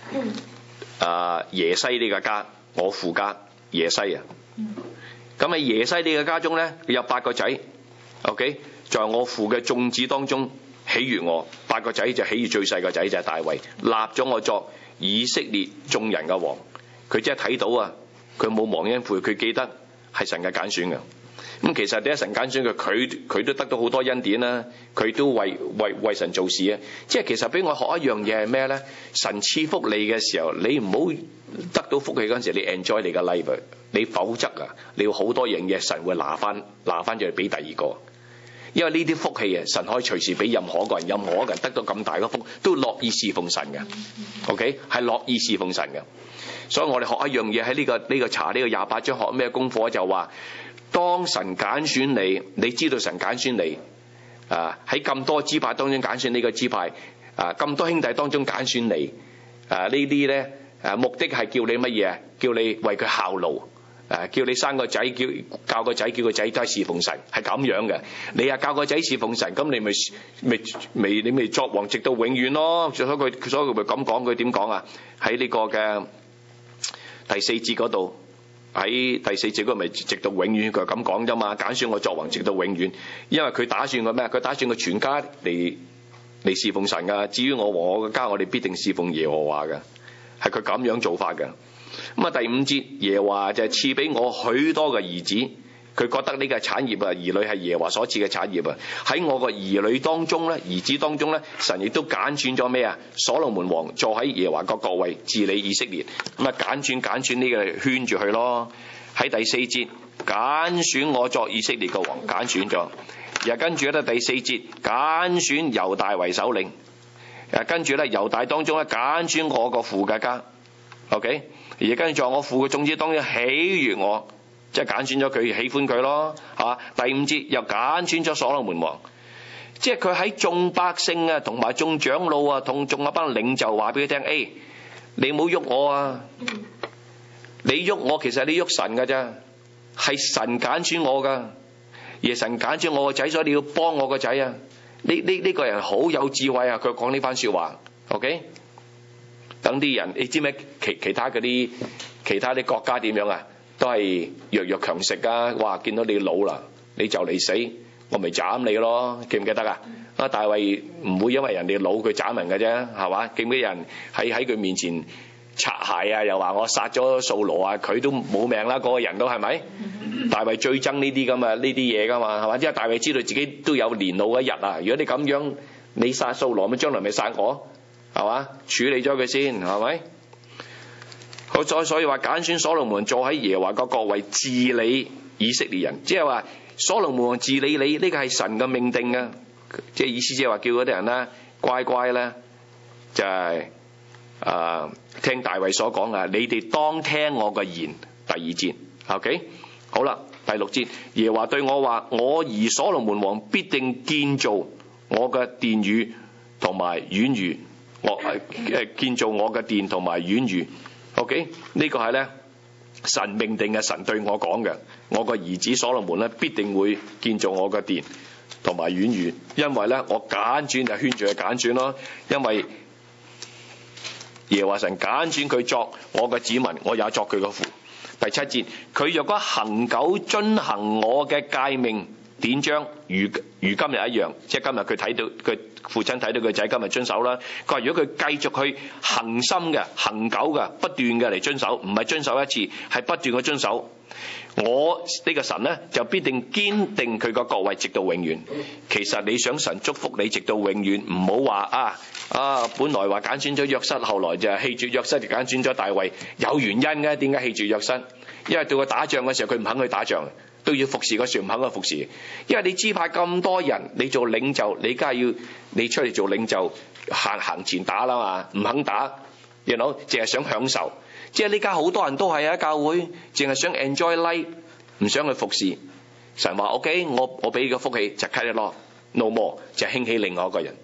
耶西呢個家，我父家耶西啊。咁喺耶西呢個家中咧，有8個仔。OK， 在我父嘅眾子當中喜悅我，8個仔就喜悅最細個仔就係大衛，立咗我作以色列眾人嘅王。佢即係睇到啊，佢冇忘恩負義，佢記得係神嘅揀選嘅。咁其實第一神揀選佢都得到好多恩典啦，佢都為神做事啊。即係其實俾我學一樣嘢係咩咧？神賜福你嘅時候，你唔好得到福氣嗰陣時，你 enjoy 你嘅 life， 你否則啊，你要好多樣嘢神會拿翻咗去俾第二個。因為呢啲福氣啊，神可以隨時俾任何一個人得到咁大嘅福，都樂意侍奉神嘅。OK， 係樂意侍奉神嘅。所以我哋學一樣嘢喺呢個查呢個28章學咩功課，就話當神揀選你，你知道神揀選你喺咁多支派當中揀選呢個支派咁多兄弟當中揀選你呢啲咧目的係叫你乜嘢？叫你為佢效勞。叫你生個仔，教個仔，叫個仔都係侍奉神，係咁樣嘅。你教個仔侍奉神，咁你咪作王直到永遠咯。所以佢咪咁講，佢點講啊？喺呢個嘅第4節嗰度，喺第4節嗰度咪直到永遠，佢係咁講啫嘛。揀選我作王直到永遠，因為佢打算個咩？佢打算個全家嚟侍奉神噶。至於我和我嘅家，我哋必定侍奉耶和華嘅，係佢咁樣做法嘅。咁第5節，耶和華就係賜俾我許多嘅兒子，佢覺得呢個產業兒女係耶和華所賜嘅產業啊。喺我個兒女當中咧，兒子當中咧，神亦都揀選咗咩啊？所羅門王坐喺耶和華國位治理以色列。咁揀選呢個圈住佢咯。喺第4節，揀選我作以色列嘅王，揀選咗。然後跟住咧第4節，揀選猶大為首領。跟住咧猶大當中咧揀選我個父嘅家。OK。而跟住我父嘅眾子當中喜悅我，即係揀選咗佢，喜歡佢咯，係嘛？第5節又揀選咗所羅門王，即係佢喺眾百姓啊，同埋眾長老啊，同眾一班領袖話俾佢聽：你唔好喐我啊！你喐我，其實你喐神㗎啫，係神揀選我㗎，而神揀選我個仔，所以你要幫我個仔啊！呢個人好有智慧啊！佢講呢番説話 ，OK。等啲人，你知咩？其他啲國家點樣啊？都係弱強食啊！哇！見到你老啦，你就嚟死，我咪斬你咯！記唔記得啊？大衛唔會因為人哋老佢斬人嘅啫，係嘛？記唔記得人喺佢面前擦鞋啊？又話我殺咗掃羅啊？佢都冇命啦！嗰個人都係咪？大衛最憎呢啲咁啊呢啲嘢噶嘛，係嘛？因為大衛知道自己都有年老嘅一日啊！如果你咁樣，你殺掃羅，咁將來咪殺我？係嘛？處理咗佢先，係咪？好，所以話揀選所羅門坐喺耶和華嘅國位治理以色列人，即係話所羅門王治理你，呢個係神嘅命定啊！即係意思即係話叫嗰啲人咧乖乖咧，就係聽大衛所講啊！你哋當聽我嘅言。第2節 ，OK， 好啦，第6節，耶和華對我話：我兒所羅門王必定建造我嘅殿宇同埋院宇。我建造我嘅殿同埋院宇 ，OK？ 呢個係咧神命定嘅，神對我講嘅。我個兒子所羅門咧必定會建造我嘅殿同埋院宇，因為咧我揀選就圈住佢揀選咯。因為耶和華神揀選佢作我嘅子民，我也作佢嘅父。第7節，佢若果恒久遵行我嘅誡命典章，如今日一樣，即係今日佢睇到佢父親睇到佢仔今日遵守啦。佢話如果佢繼續去恒心嘅、恒久嘅、不斷嘅嚟遵守，唔係遵守一次，係不斷嘅遵守，我呢個神呢，就必定堅定佢個國位直到永遠。其實你想神祝福你直到永遠，唔好話本來話揀選咗約瑟，後來就棄絕約瑟，就揀選咗大衛，有原因嘅。點解棄絕約瑟？因為到佢打仗嘅時候，佢唔肯去打仗。都要服侍嗰時唔肯去服侍，因為你支派咁多人，你做領袖，你梗係要你出嚟做領袖，行前打啦嘛，唔肯打，you know，淨係想享受，即係呢家好多人都係喺教會，淨係想 enjoy life，唔想去服侍。神話 OK， 我俾你個福氣就 cut it off，no more，就興起另外一個人。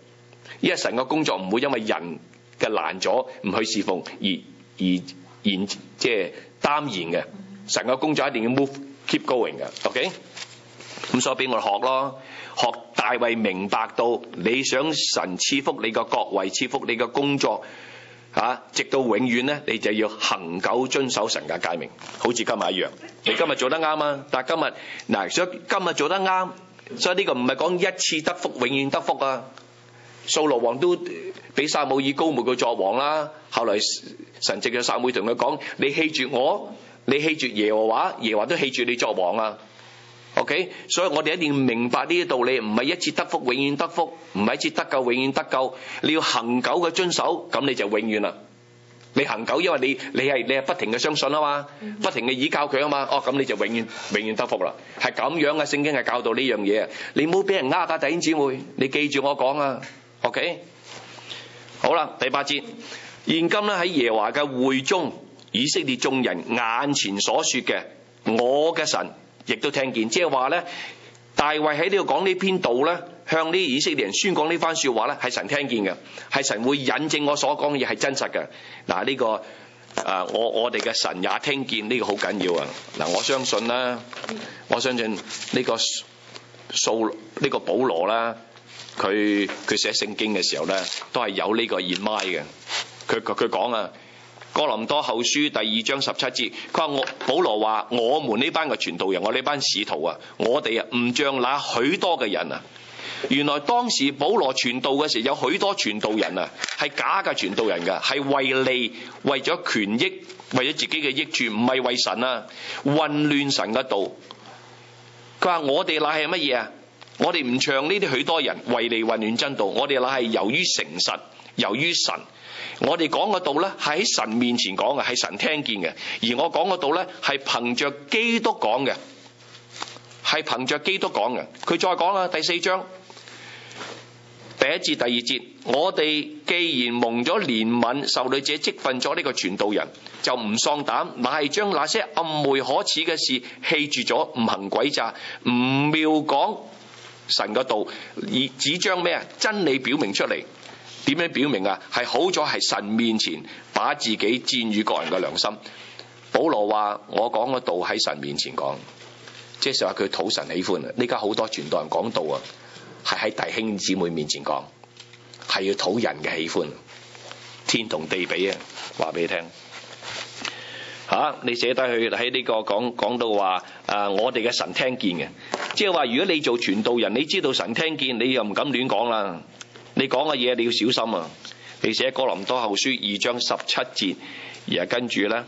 因為神嘅工作唔會因為人嘅攔阻唔去侍奉而即係耽延嘅。神嘅工作一定要 keep going 嘅。OK， 咁所以俾我哋學咯，學大衛明白到你想神賜福你個國位，賜福你個工作直到永遠咧，你就要恆久遵守神嘅誡命，好似今日一樣。你今日做得啱啊，但係今日嗱，所以今日做得啱，所以呢個唔係講一次得福永遠得福啊。掃羅王都俾撒母耳膏抹佢作王啦，後來神藉著撒母耳同佢講：你棄絕我，你棄絕耶和華，耶和華都棄絕你作王啊。OK， 所以我哋一定要明白呢啲道理，唔係一次得福永遠得福，唔係一次得救永遠得救，你要恆久嘅遵守，咁你就永遠啦。你恆久，因為你係不停嘅相信啊嘛，不停嘅倚靠佢啊嘛，咁你就永遠得福啦。係咁樣嘅，聖經係教導呢樣嘢，你唔好俾人呃㗎，弟兄姊妹，你記住我講啊。OK， 好啦，第8節，現今咧喺耶和華嘅會中，以色列眾人眼前所說嘅，我嘅神亦都聽見，即係話咧，大衛喺呢度講呢篇道咧，向呢以色列人宣講呢番說話咧，係神聽見嘅，係神會引證我所講嘅嘢係真實嘅。嗱，呢個我哋嘅神也聽見，呢個好緊要啊。嗱，我相信啦，我相信呢個保羅啦，佢寫聖經嘅時候咧，都係有呢個 in mind 嘅。佢講啊，哥林多後書第2章17節，佢話保羅話我們呢班嘅傳道人，我呢班使徒啊，我哋唔像那許多嘅人啊。原來當時保羅傳道嘅時候，有許多傳道人啊，係假嘅傳道人㗎，係為利、為咗權益、為咗自己嘅益處，唔係為神啊，混亂神嘅道。佢話我哋乃係乜嘢啊？我哋唔像呢啲許多人為利混亂真道，我哋乃係由於誠實，由於神。我哋講嘅道咧，係喺神面前講嘅，係神聽見嘅。而我講嘅道咧，係憑着基督講嘅，係憑着基督講嘅。佢再講啦，第4章第1節、第2節，我哋既然蒙咗憐憫，受女者職分咗呢個傳道人，就唔喪膽，乃係將那些暗昧可恥嘅事棄絕咗，唔行詭詐，唔妙講神嘅道，而只將咩啊真理表明出嚟。點樣表明啊？係好咗係神面前把自己薦與各人嘅良心。保羅話我講嘅道喺神面前講，即係話佢討神喜歡啊！呢家好多傳道人講道啊，係喺弟兄姊妹面前講，係要討人嘅喜歡，天同地比啊！話俾你聽你寫低去喺呢個講到話我哋嘅神聽見嘅，即係話如果你做傳道人，你知道神聽見，你又唔敢亂講啦。你講嘅嘢你要小心啊！你寫哥林多後書2章17節，而係跟住咧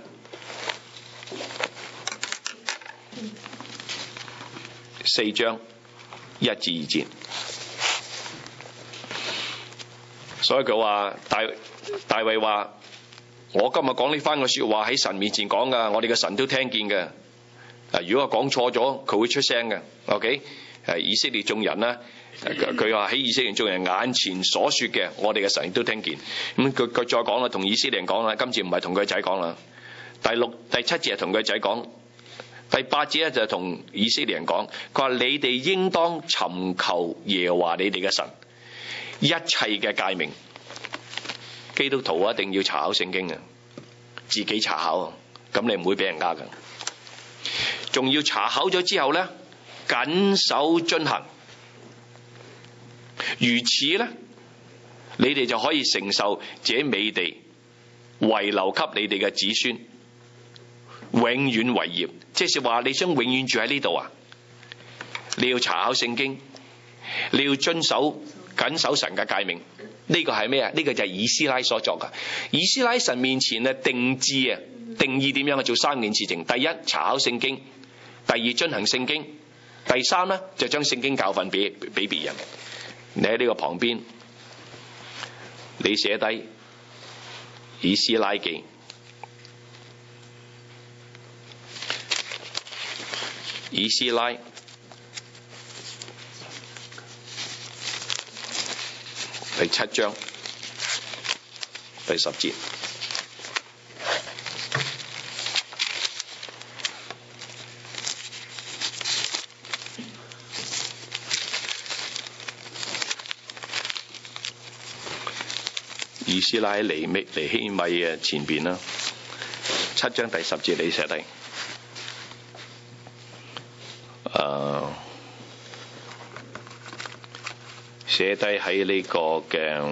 4章1至2節，所以佢話大衛話：我今日講呢番嘅說話喺神面前講噶，我哋嘅神都聽見嘅。如果我講錯咗，佢會出聲嘅。OK， 以色列眾人咧。佢話喺以色列眾人眼前所說嘅，我哋嘅神都聽見。咁佢再講啦，同以色列人講啦，今次唔係同佢仔講啦。第7節係同佢仔講，第8節咧就係同以色列人講。佢話你哋應當尋求耶和華你哋嘅神，一切嘅誡命。基督徒一定要查考聖經啊，自己查考，咁你唔會俾人呃噶。仲要查考咗之後咧，謹守遵行。如此咧，你哋就可以承受這美地，遺留給你哋嘅子孫，永遠為業。即係話你想永遠住喺呢度啊？你要查考聖經，你要謹守神嘅誡命。呢個係咩啊？呢個就係以斯拉所作噶。以斯拉神面前啊定義點樣去做3件事情。第一，查考聖經；第二，遵行聖經；第三咧就將聖經教訓俾別人。你喺呢個旁邊，你寫低以斯拉記以斯拉第7章第10節。 以斯拉尼希米嘅前邊啦，7章第10節你寫低。寫低喺呢個嘅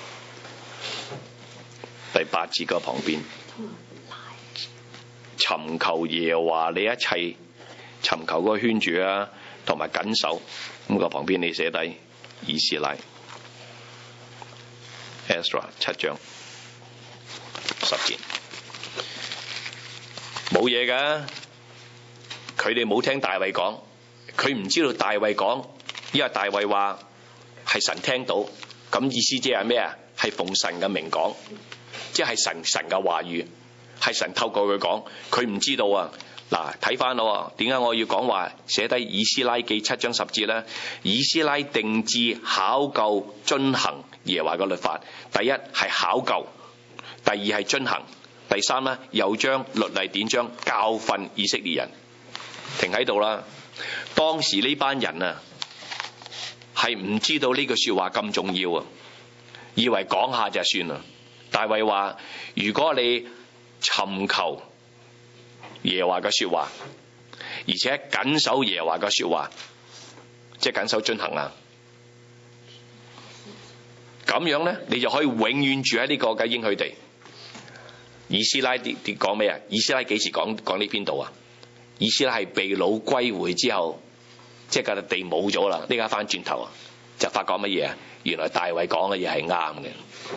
第8節嘅旁邊，尋求耶和華你一切尋求嗰個圈住啊，同埋緊守咁個旁邊你寫低以斯拉 Ezra 7章10節，冇嘢㗎，佢哋冇聽大衛講，佢唔知道大衛講，因為大衛話係神聽到，咁意思即係咩啊？係奉神嘅名講，即係神嘅話語，係神透過佢講，佢唔知道啊。嗱，睇翻咯，點解我要講話寫低以斯拉記7章10節咧？以斯拉定志考究遵行耶和華嘅律法，第一係考究，第二係遵行，第三咧又將律例典章教訓以色列人。停喺度啦。當時呢班人啊，係唔知道呢句說話咁重要啊，以為講下就算啦。大衛話：如果你尋求耶和華嘅說話，而且謹守耶和華嘅說話，即係謹守遵行啊，咁樣咧，你就可以永遠住喺呢個嘅應許地。以斯拉講咩啊？以斯拉幾時講呢邊度啊？以斯拉係被擄歸回之後，即係個地冇咗啦，呢家翻轉頭啊，就發覺乜嘢啊？原來大衛講嘅嘢係啱嘅。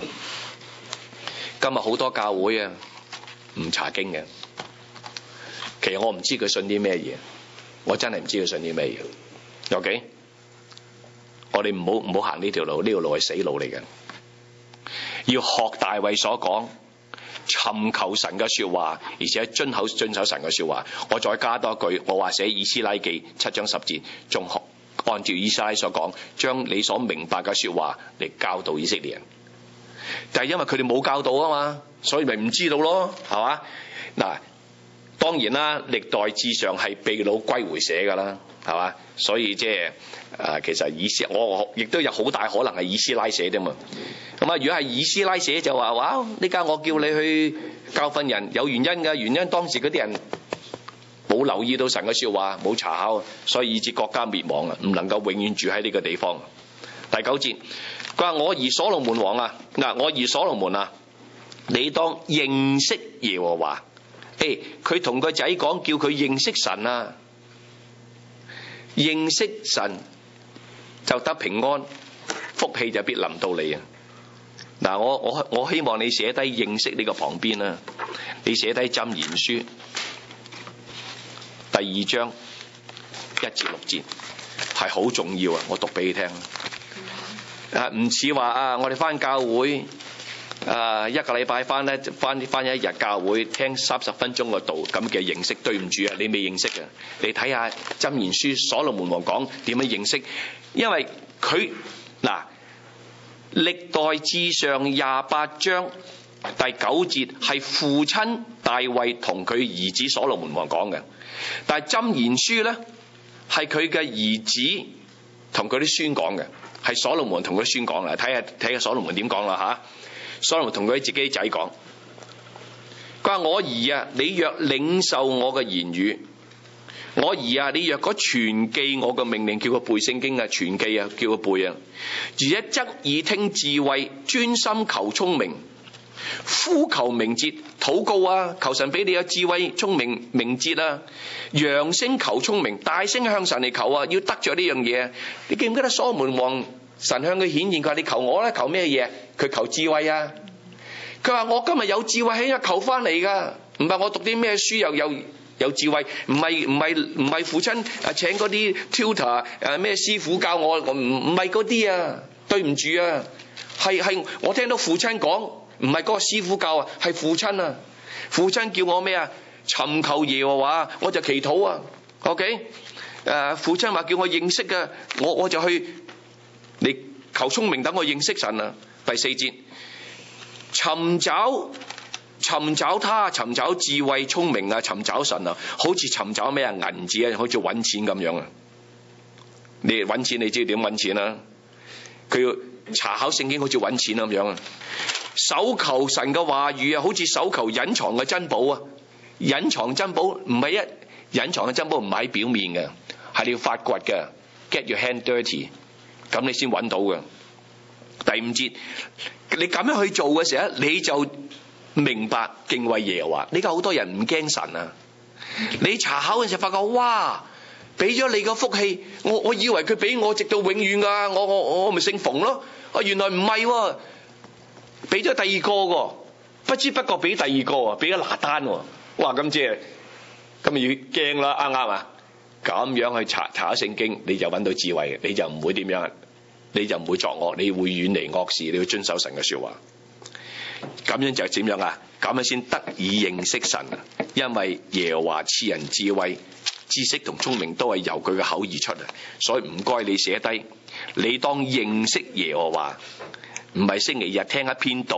今日好多教會啊，唔查經嘅。其實我唔知佢信啲咩嘢，我真係唔知佢信啲咩嘢。OK， 我哋唔好行呢條路，呢條路係死路嚟嘅。要學大衛所講，尋求神嘅說話，而且遵守神嘅說話。我再加多句，我話寫以斯拉記7章10節，仲學按照以斯拉所講，將你所明白嘅說話嚟教導以色列人。但係因為佢哋冇教導啊嘛，所以咪唔知道咯，係嘛？嗱，當然啦，歷代志上係被擄歸回寫噶啦，係嘛？所以即係其實我亦都有好大可能係以斯拉寫啫嘛。咁啊，如果係以斯拉寫就話：哇，呢家我叫你去教訓人，有原因㗎。原因當時嗰啲人冇留意到神嘅說話，冇查考，所以以致國家滅亡啊，唔能夠永遠住喺呢個地方。第9節，佢話：我兒所羅門王啊，我兒所羅門啊，你當認識耶和華。佢同個仔講，叫佢認識神啊，認識神就得平安，福氣就必臨到你啊！嗱，我希望你寫低認識呢個旁邊啦，你寫低箴言書第2章1至6節係好重要啊！我讀俾你聽啊，唔似話我哋翻教會。一個禮拜翻一日教會聽30分鐘個道咁嘅認識，對唔住啊，你未認識啊！你睇下箴言書所羅門王講點樣認識，因為佢歷代志上28章第9節係父親大衛同佢兒子所羅門王講嘅，但係箴言書咧係佢嘅兒子同佢啲孫講嘅，係所羅門同佢啲孫講啦。睇下所羅門點講啦吓。所羅門同佢自己仔講，佢話：我兒啊，你若領受我嘅言語，我兒啊，你若果傳記我嘅命令，叫佢背聖經啊，傳記啊，叫佢背啊，而且側耳聽智慧，專心求聰明，呼求明哲，禱告啊，求神俾你有智慧、聰明、明哲啊，揚聲求聰明，大聲向神嚟求啊，要得着呢樣嘢。你記唔記得所羅門王？神向佢顯現，佢話：你求我啦，求咩嘢？佢求智慧啊！佢話：我今日有智慧喺度求翻嚟噶，唔係我讀啲咩書又有智慧，唔係父親請嗰啲 tutor 咩師傅教我唔係嗰啲啊！對唔住啊，係我聽到父親講，唔係嗰個師傅教啊，係父親啊！父親叫我咩啊？尋求耶和華，我就祈禱啊。OK， 父親話叫我認識嘅，我就去。你求聰明，等我認識神啊！第4節，尋找他，尋找智慧聰明啊，尋找神啊，好似尋找咩啊？銀子啊，好似揾錢咁樣啊！你揾錢，你知點揾錢啊？佢要查考聖經，好似揾錢咁樣啊！ 搜求神嘅話語啊，好似搜求隱藏嘅珍寶啊！隱藏珍寶唔係隱藏嘅珍寶唔係喺表面嘅，係你要發掘嘅。Get your hand dirty， 咁你先揾到嘅。第5節，你咁樣去做嘅時候，你就明白敬畏耶和華。呢家好多人唔驚神啊！你查考嘅時候發覺，哇！俾咗你個福氣，我以為佢俾我直到永遠噶，我咪姓馮咯。原來唔係喎，俾咗第二個喎，不知不覺俾第二個喎，俾咗拿單喎。哇！咁即係咁咪要驚啦，啱唔啱啊？咁樣去查聖經，你就揾到智慧，你就唔會點樣，你就唔會作惡，你會遠離惡事，你要遵守神嘅說話。咁樣就點樣啊？咁樣先得以認識神，因為耶和華賜人智慧、知識同聰明都係由佢嘅口而出啊！所以唔該你寫低，你當認識耶和華，唔係星期日聽一篇道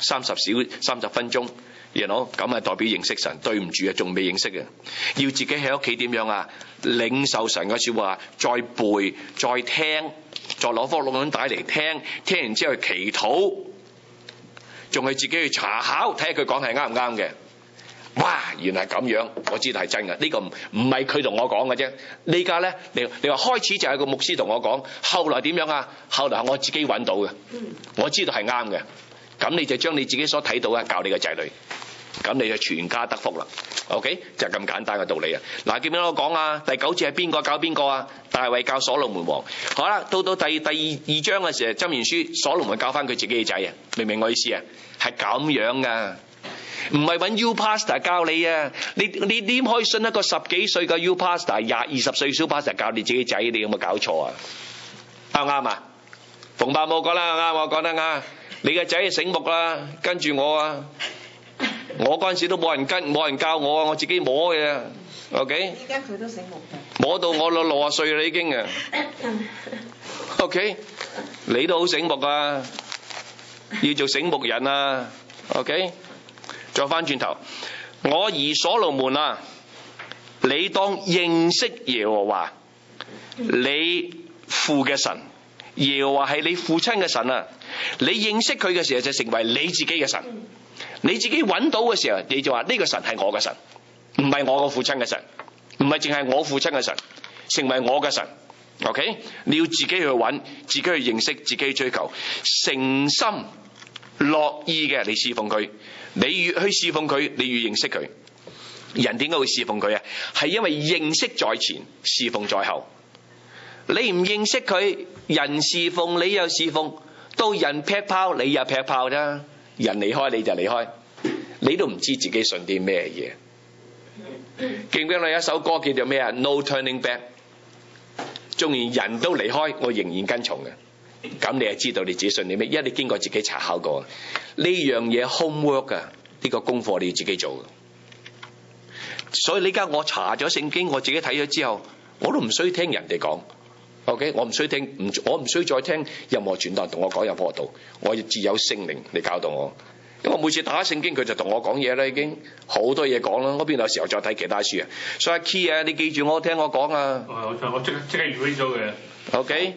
30分鐘，咁啊代表認識神。對唔住啊，仲未認識啊！要自己喺屋企點樣啊？領受神嘅說話，再背、再聽、再攞顆錄音帶嚟聽，聽完之後祈禱，仲係自己去查考，睇下佢講係啱唔啱嘅。哇！原來咁樣，我知道係真嘅。呢個唔係佢同我講嘅啫。呢家咧，你話開始就係個牧師同我講，後來點樣啊？後來我自己揾到嘅，我知道係啱嘅。咁你就將你自己所睇到啊，教你個仔女，咁你就全家得福啦。OK， 就係咁簡單嘅道理啊！嗱，記唔記得我講啊？第9節係邊個教邊個啊？大衛教所羅門王。好啦，到第2章嘅時候，箴言書所羅門教翻佢自己嘅仔啊，明唔明我意思啊？係咁樣噶。唔係揾 U Pastor 教你啊！你點可以信一個10幾歲嘅 U Pastor、20歲 U Pastor 教你自己仔？你有冇搞錯啊？啱唔啱啊？馮伯冇講啦，啱，我講得啱。你嘅仔醒目啦，跟住我啊！我嗰陣時都冇人教我啊，我自己摸嘅。OK。依家佢都醒目嘅。摸到我60歲啦已經啊。OK， 你都好醒目啊！要做醒目人啊。OK。再翻轉頭，我兒所羅門啊，你當認識耶和華，你父嘅神。耶和華係你父親嘅神啊！你認識佢嘅時候就成為你自己嘅神。你自己揾到嘅時候，你就話呢個神係我嘅神，唔係我個父親嘅神，唔係淨係我父親嘅神，成為我嘅神。OK， 你要自己去揾，自己去認識，自己去追求，誠心樂意嘅你侍奉佢。你越去侍奉佢，你越認識佢。人點解會侍奉佢啊？係因為認識在前，侍奉在後。你唔認識佢，人侍奉你又侍奉，到人劈炮你又劈炮啫。人離開你就離開，你都唔知自己信啲咩嘢。記唔記得有一首歌叫做咩啊 ？No Turning Back。縱然人都離開，我仍然跟從嘅。咁你就知道你自己信啲咩，因為你經過自己查考過呢樣嘢 homework 啊，呢個功課你要自己做嘅。所以呢家我查咗聖經，我自己睇咗之後，我都唔需要聽人哋講。OK， 我唔需要聽，我唔需要再聽任何傳道人同我講任何道，我自有聖靈嚟教導我。因為我每次打聖經，佢就同我講嘢啦，已經好多嘢講啦。我邊有時候再睇其他書啊？所以 key 啊，你記住我聽我講啊。 我即刻 read 咗佢。OK。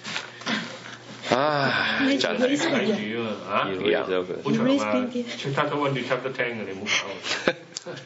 唉，真係睇住啊！嚇，好長啊 ！Chapter 1 to Chapter 10嘅，你唔好搞。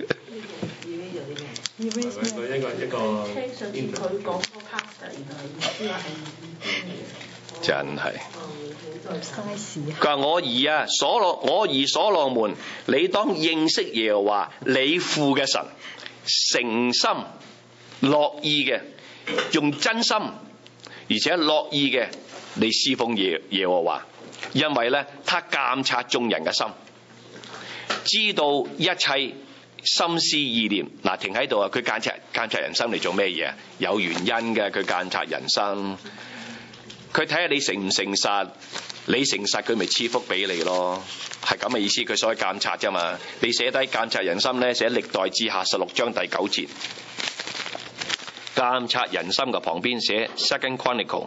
一個聽上次佢講個 pastor，原來唔知話係真係。佢話我兒所羅門，你當認識耶和華你父嘅神，誠心樂意嘅，用真心而且樂意嘅。你侍奉耶和華，因為咧，他監察眾人嘅心，知道一切心思意念。嗱，停喺度啊！佢監察人心嚟做咩嘢啊？有原因嘅，佢監察人心。佢睇下你誠唔誠實，你誠實佢咪賜福俾你咯，係咁嘅意思。佢所謂監察啫嘛。你寫低監察人心咧，寫歷代志下16章第9節，監察人心嘅旁邊寫 Second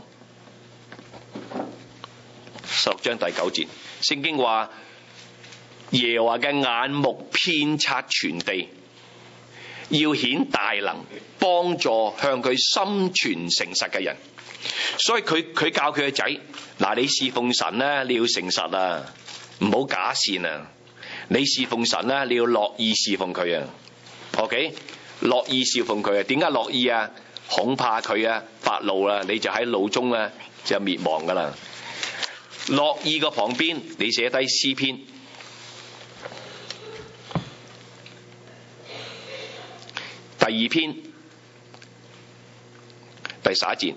Chronicle。16章第9節，聖經話耶和華嘅眼目遍察全地，要顯大能，幫助向佢心存誠實嘅人。所以佢教佢嘅仔，嗱，你侍奉神咧，你要誠實啊， 唔好假善啊！你侍奉神咧，你要樂意侍奉佢啊。OK， 樂意侍奉佢啊？點解樂意啊？恐怕佢啊發怒啦，你就喺怒中咧就滅亡噶啦。樂意個旁邊，你寫低詩篇第2篇第11節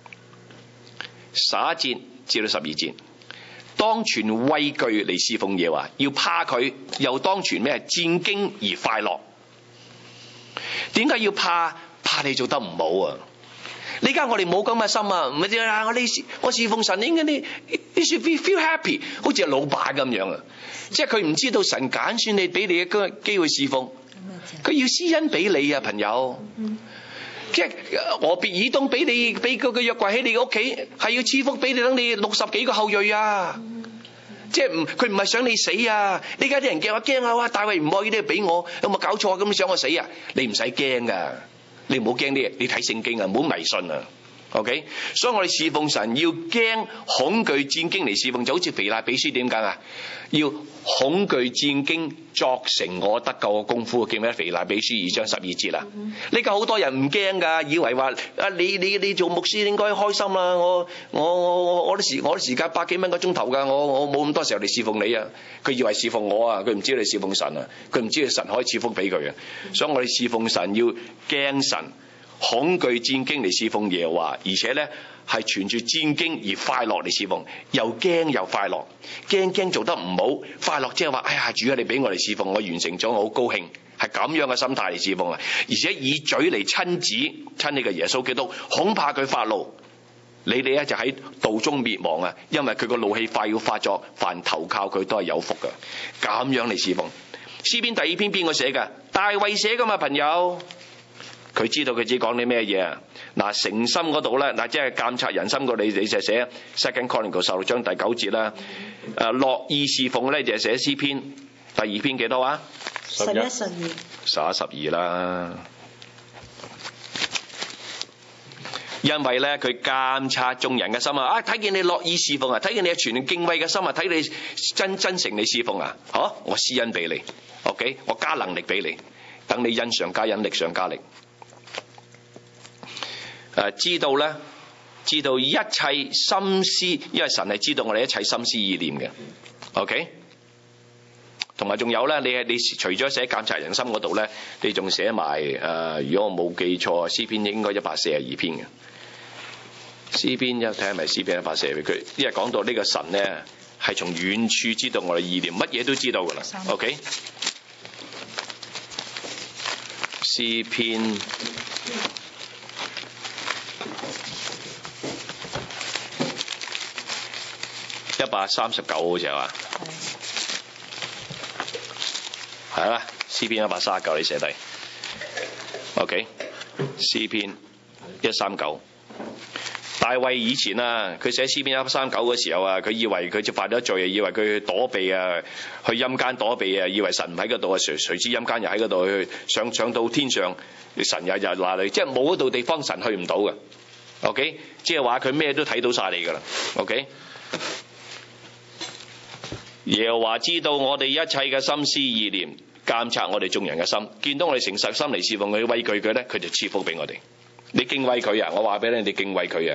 ，11節至到12節，當存畏懼嚟侍奉耶和華，要怕佢，又當存咩？戰兢而快樂。點解要怕？怕你做得唔好啊！呢家我哋冇咁嘅心啊，唔係啫啊！我侍奉神應該你 should feel happy， 好似係老闆咁樣啊！即係佢唔知道神揀選你，俾你一個機會侍奉，佢要施恩俾你啊，朋友。即係俄別以東俾你俾個約櫃喺你嘅屋企，係要賜福俾你，等你60幾個後裔啊！即係佢唔係想你死啊！呢家啲人驚啊！哇！大衛唔愛呢啲俾我，有冇搞錯啊？咁你想我死啊？你唔使驚噶。你唔好驚啲嘢，你睇聖經啊，唔好迷信啊。OK， 所以我哋侍奉神要驚恐懼戰兢嚟侍奉，就好似腓立比書點解啊？要恐懼戰兢作成我得救嘅功夫，記唔記得腓立比書2章12節啊？呢個好多人唔驚噶，以為話啊你做牧師應該開心啦，我啲時間100幾蚊個鐘頭噶，我冇咁多時候嚟侍奉你啊。佢以為侍奉我啊，佢唔知你侍奉神啊，佢唔知道神可以賜福俾佢啊。所以我哋侍奉神要驚神，恐懼戰兢嚟侍奉耶和華，而且咧係存住戰兢而快樂嚟侍奉，又驚又快樂。驚做得唔好，快樂即係話哎呀，主啊，你俾我嚟侍奉，我完成咗，我好高興，係咁樣嘅心態嚟侍奉啊。而且以嘴嚟親你嘅耶穌基督，恐怕佢發怒，你哋咧就喺道中滅亡啊！因為佢個怒氣快要發作，凡投靠佢都係有福噶。咁樣嚟侍奉。詩篇第2篇邊個寫噶？大衛寫噶嘛，朋友。佢知道佢自己講啲咩嘢啊？嗱，誠心嗰度咧，嗱，即係監察人心嗰度，你就寫 Second Chronicles 16章第9節啦。樂意侍奉咧就寫詩篇第2篇幾多啊？11、12啦。因為咧佢監察眾人嘅心啊！睇見你樂意侍奉啊，睇見你有全敬畏嘅心啊，睇你真誠你侍奉啊，我施恩俾你 ，OK， 我加能力俾你，等你恩上加恩，力上加力。知道一切心思，因為神係知道我哋一切心思意念嘅 ，OK。同埋仲有咧，你除咗寫監察人心嗰度咧，你仲寫埋如果我冇記錯，詩篇應該142篇嘅。詩篇睇下咪詩篇142篇，佢因為講到呢個神咧係從遠處知道我哋意念，乜嘢都知道噶啦 ，OK。詩篇139好似係嘛？係啦，詩篇139你寫低 ，OK。詩篇139，大衛以前啊，佢寫詩篇139嘅時候啊，佢以為佢就犯咗罪啊，以為佢躲避啊，去陰間躲避啊，以為神唔喺嗰度啊，誰知陰間又喺嗰度，去上到天上，神又話你，即係冇嗰度地方神去唔到嘅 ，OK。即係話佢咩都睇到晒你噶啦 ，OK。耶和華知道我哋一切嘅心思意念，監察我哋眾人嘅心，見到我哋誠實心嚟侍奉佢，畏懼佢咧，佢就賜福俾我哋。你敬畏佢啊！我話俾你敬畏佢啊！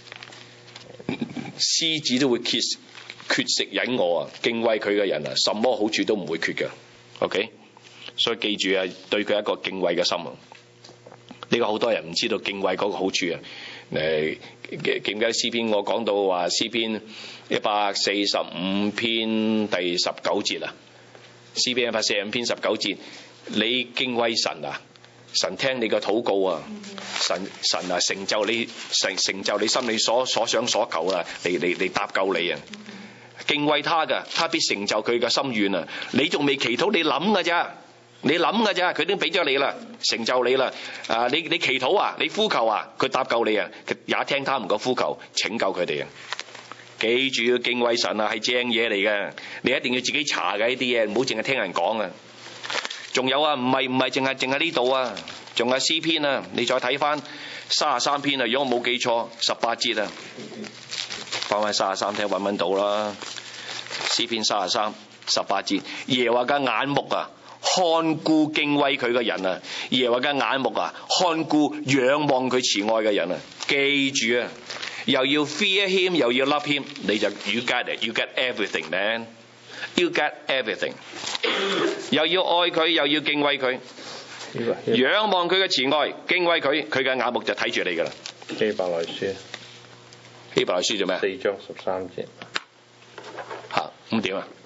獅子都會缺食忍餓啊！敬畏佢嘅人啊，什麼好處都唔會缺嘅。OK， 所以記住啊，對佢一個敬畏嘅心啊！呢個好多人唔知道敬畏嗰個好處啊！記唔記得詩篇我講到話詩篇145篇第19節啊？詩篇145篇19節，你敬畏神啊，神聽你嘅禱告啊，神啊成就你心裏所想所求啊，嚟搭救你啊！敬畏他嘅，他必成就佢嘅心願啊！你仲未祈禱，你諗㗎咋？佢已經俾咗你啦，成就你啦。你祈禱啊，你呼求啊，佢搭救你啊，也聽他們個呼求，拯救佢哋啊！記住要敬畏神啊，係正嘢嚟嘅，你一定要自己查嘅呢啲嘢，唔好淨係聽人講啊！仲有啊，唔係淨係呢度啊，仲有詩篇啊，你再睇翻33篇啊，如果我冇記錯18節啊，翻33睇揾到啦。 詩篇33 18節，耶和華嘅眼目啊，看顧敬畏佢嘅人啊，耶和華嘅眼目啊，看顧仰望佢慈愛嘅人啊。記住啊，又要 fear him， 又要 love him， 你就 you get it， you get everything man， you get everything。 又要愛佢，又要敬畏佢，仰望佢嘅慈愛，敬畏佢，佢嘅眼目就睇住你噶啦。 希伯來書， 希伯來書做咩 ？4章13節。 嚇，咁點啊？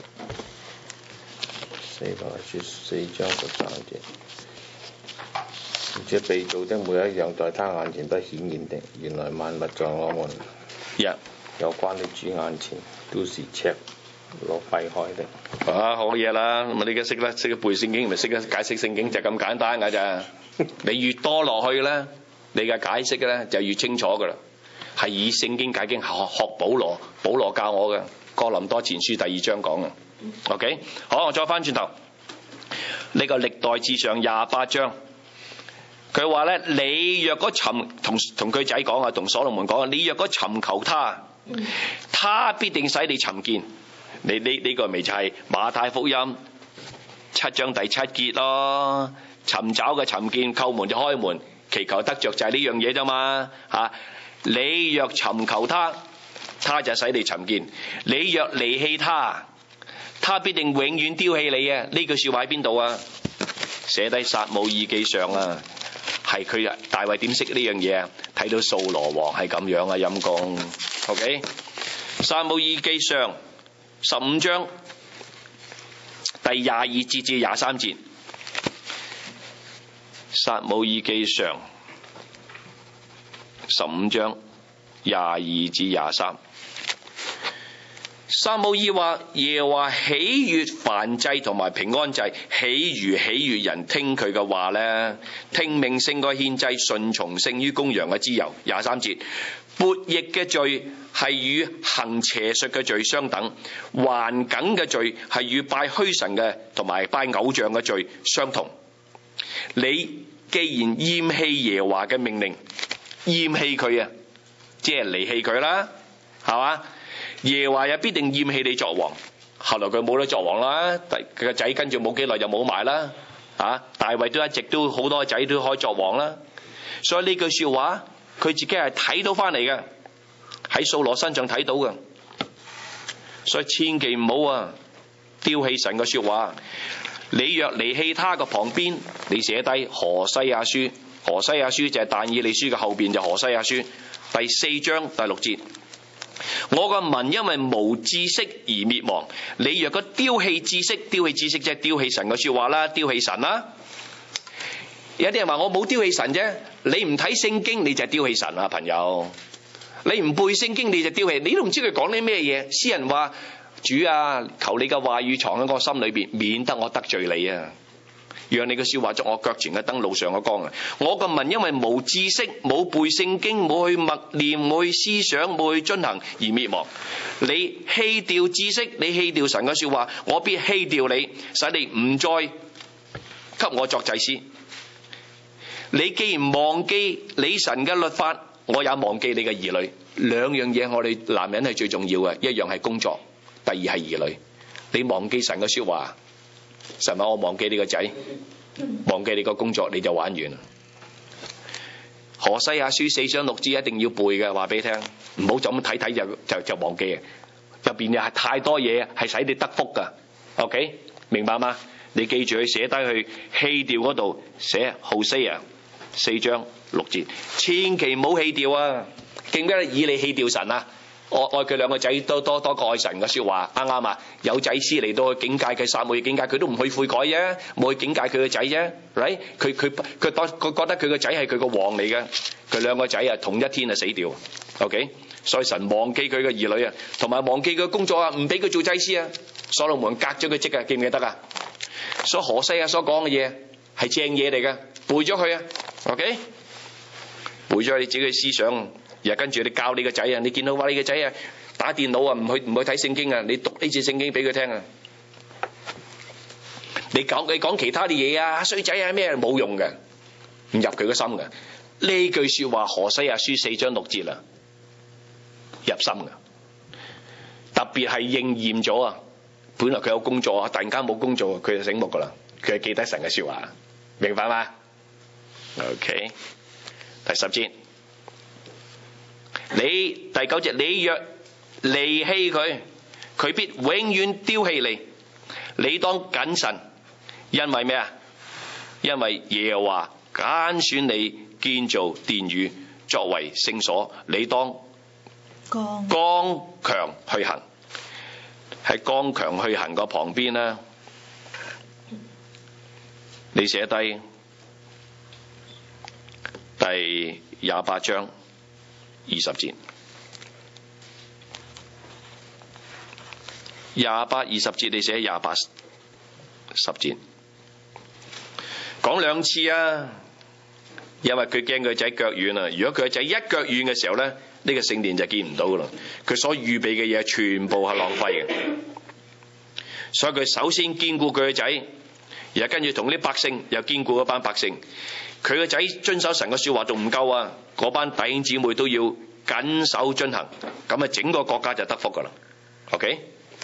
希伯來書4章13節。而且被造的每一樣在他眼前都顯現的，原來萬物在我們有關的主眼前都是赤裸廢開的。 啊，好嘢啦！咁你而家識啦，識得背聖經，咪識得解釋聖經，就咁簡單㗎咋。你越多落去咧，你嘅解釋咧就越清楚㗎啦。係以聖經解經學保羅教我嘅，哥林多前書第2章講嘅。OK， 好，我再翻轉頭，呢個歷代志上28章。佢話咧，你若果同佢仔講啊，同所羅門講啊，你若果尋求他，他必定使你尋見。你呢個咪就係馬太福音7章第7節咯。尋找嘅尋見，叩門就開門，祈求得着就係呢樣嘢啫嘛嚇。你若尋求他，他就使你尋見；你若離棄他，他必定永遠丟棄你啊！呢句説話喺邊度啊？寫低撒母耳記上啊。係佢大衛點識呢樣嘢啊？睇到掃羅王係咁樣啊，陰公。OK， 撒母耳記上15章第22節至23節。撒母耳記上15章22至23。撒母耳話：耶和華喜悅燔祭同埋平安祭，喜悅人聽佢嘅話咧，聽命勝過獻祭，順從勝於公羊嘅脂油。23節，悖逆嘅罪係與行邪術嘅罪相等，頑梗嘅罪係與拜虛神嘅同埋拜偶像嘅罪相同。你既然厭棄耶和華嘅命令，厭棄佢啊，即係離棄佢啦，係嘛？耶和華又必定厭棄你作王。後來佢冇得作王啦，佢個仔跟住冇幾耐就冇埋啦。大衛都一直都好多仔都可以作王啦。所以呢句說話佢自己係睇到翻嚟嘅，喺掃羅身上睇到嘅。所以千祈唔好啊丟棄神嘅說話。你若離棄他嘅旁邊，你寫低何西阿書。何西阿書就係但以理書嘅後邊，就何西阿書第4章第6節。我個民因為無知識而滅亡，你若果丟棄知識即係丟棄神嘅說話啦，丟棄神啦。有啲人話我冇丟棄神啫，你唔睇聖經你就丟棄神啊，朋友。你唔背聖經你就丟棄，你都唔知佢講啲咩嘢。詩人話：主啊，求你嘅話語藏喺我心裏邊，免得我得罪你啊。讓你嘅說話作我腳前嘅燈，路上嘅光啊！我個民因為冇知識、冇背聖經、冇去默念、冇去思想、冇去遵行而滅亡。你棄掉知識，你棄掉神嘅說話，我必棄掉你，使你唔再給我作祭司。你既然忘記你神嘅律法，我也忘記你嘅兒女。兩樣嘢我哋男人係最重要嘅，一樣係工作，第二係兒女。你忘記神嘅說話，神話我忘記你個仔，忘記你個工作，你就玩完啦。何西阿書4章6節一定要背嘅，話俾你聽，唔好就咁睇就忘記啊！入邊又係太多嘢係使你得福噶。OK， 明白嗎？你記住去寫低去棄掉嗰度寫何西阿4章6節，千祈唔好棄掉啊！記唔記得以利棄掉神啊？愛佢兩個仔多過愛神嘅說話，啱啱啊？有祭司嚟到去警戒佢，撒母耳警戒佢都唔去悔改啫，冇去警戒佢個仔啫。right？ 佢覺得佢個仔係佢個王嚟嘅，佢兩個仔啊同一天就死掉。OK， 所以神忘記佢嘅兒女啊，同埋忘記佢工作啊，唔俾佢做祭司啊。所羅門革咗佢職啊，記唔記得啊？所以何西阿所講嘅嘢係正嘢嚟嘅，背咗佢啊。OK， 背咗你自己嘅思想。又跟住你教你個仔啊！你見到話你個仔啊打電腦啊，唔去睇聖經啊，你讀呢次聖經俾佢聽啊！你講其他啲嘢啊，衰仔啊咩冇用嘅，唔入佢個心嘅。呢句說話何西阿書4章6節啦，入心嘅。 特別係應驗咗啊！本來佢有工作啊，突然間冇工作，佢就醒目噶啦，佢係記得神嘅說話，明白嗎 ？OK， 第10節，第9節，你若離棄佢，佢必永遠丟棄你。你當謹慎，因為咩啊？因為耶和華揀選你建造殿宇作為聖所，你當剛強去行。喺剛強去行個旁邊呢，你寫低第28章20節，28、20節你寫28、10節，講2次啊，因為佢驚佢仔腳軟啊。如果佢個仔一腳軟嘅時候呢，呢個聖殿就見唔到噶啦，佢所預備嘅嘢全部係浪費嘅，所以佢首先堅固佢個仔，然後跟住同啲百姓又堅固嗰班百姓。佢個仔遵守神嘅說話仲唔夠啊，嗰班弟兄姊妹都要謹守遵行，咁啊整個國家就得福噶啦。OK，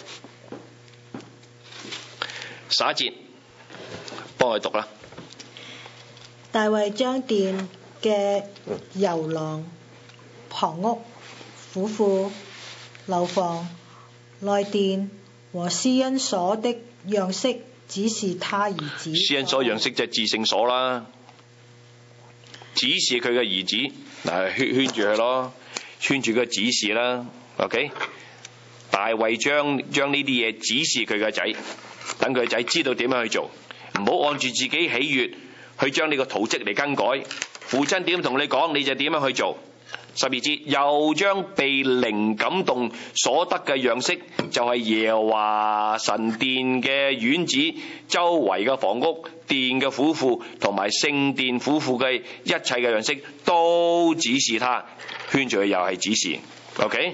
11節幫佢讀啦。 大衛將殿嘅遊廊、旁屋、府庫、樓房、內殿和施恩所的樣式指示他兒子。施恩所樣式就係至聖所啦，指示佢嘅兒子，嗱圈住佢咯，圈住佢指示啦。OK， 大衛將呢啲嘢指示佢個仔，等佢個仔知道點樣去做，唔好按住自己喜悅去將你個圖蹟嚟更改。父親點同你講，你就點樣去做。12節，又將被靈感動所得嘅樣式，就係耶和華神殿嘅院子、周圍嘅房屋、殿嘅府庫同埋聖殿府庫嘅一切嘅樣式，都指示他。圈住佢又係指示。OK，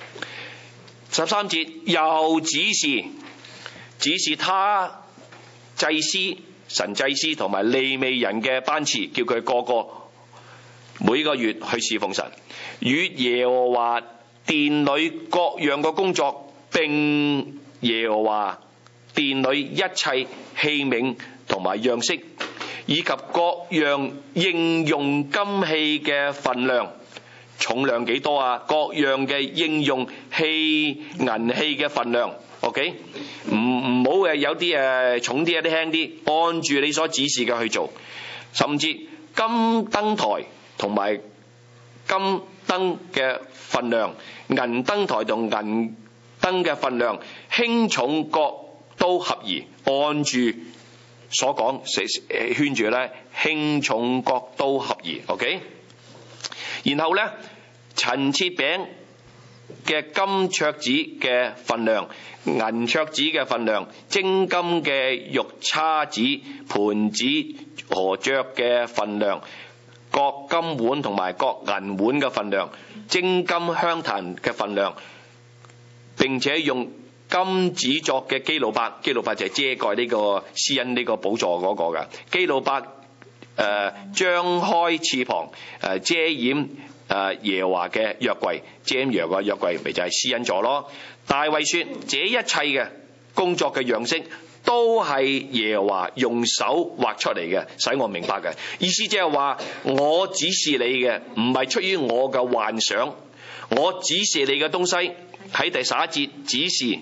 13節，又指示他祭司、神祭司同埋利未人嘅班次，叫佢個個每個月去侍奉神，與耶和華殿裏各樣嘅工作，並耶和華殿裏一切器皿同埋樣式，以及各樣應用金器嘅分量，重量幾多啊？各樣嘅應用器銀器嘅分量。OK， 唔好有啲重啲，有啲輕啲，按住你所指示嘅去做。甚至金燈台同埋金燈嘅分量，銀燈台同銀燈嘅分量，輕重各都合宜，按住所講圈住咧，輕重各都合宜。OK， 然後咧陳設餅嘅金桌子嘅分量、銀桌子嘅分量、精金嘅玉叉子、盤子和爵嘅分量、各金碗同埋各銀碗嘅分量、精金香壇嘅分量，並且用金子作嘅基路伯，基路伯就係遮蓋呢個施恩呢個寶座嗰個嘅基路伯，張開翅膀，遮掩耶和華嘅約櫃，遮掩耶和華約櫃咪就係施恩座咯。大衛說，這一切嘅工作嘅樣式都係耶和華用手畫出嚟嘅，使我明白嘅意思，即係話我指示你嘅唔係出於我嘅幻想，我指示你嘅東西喺第11節指示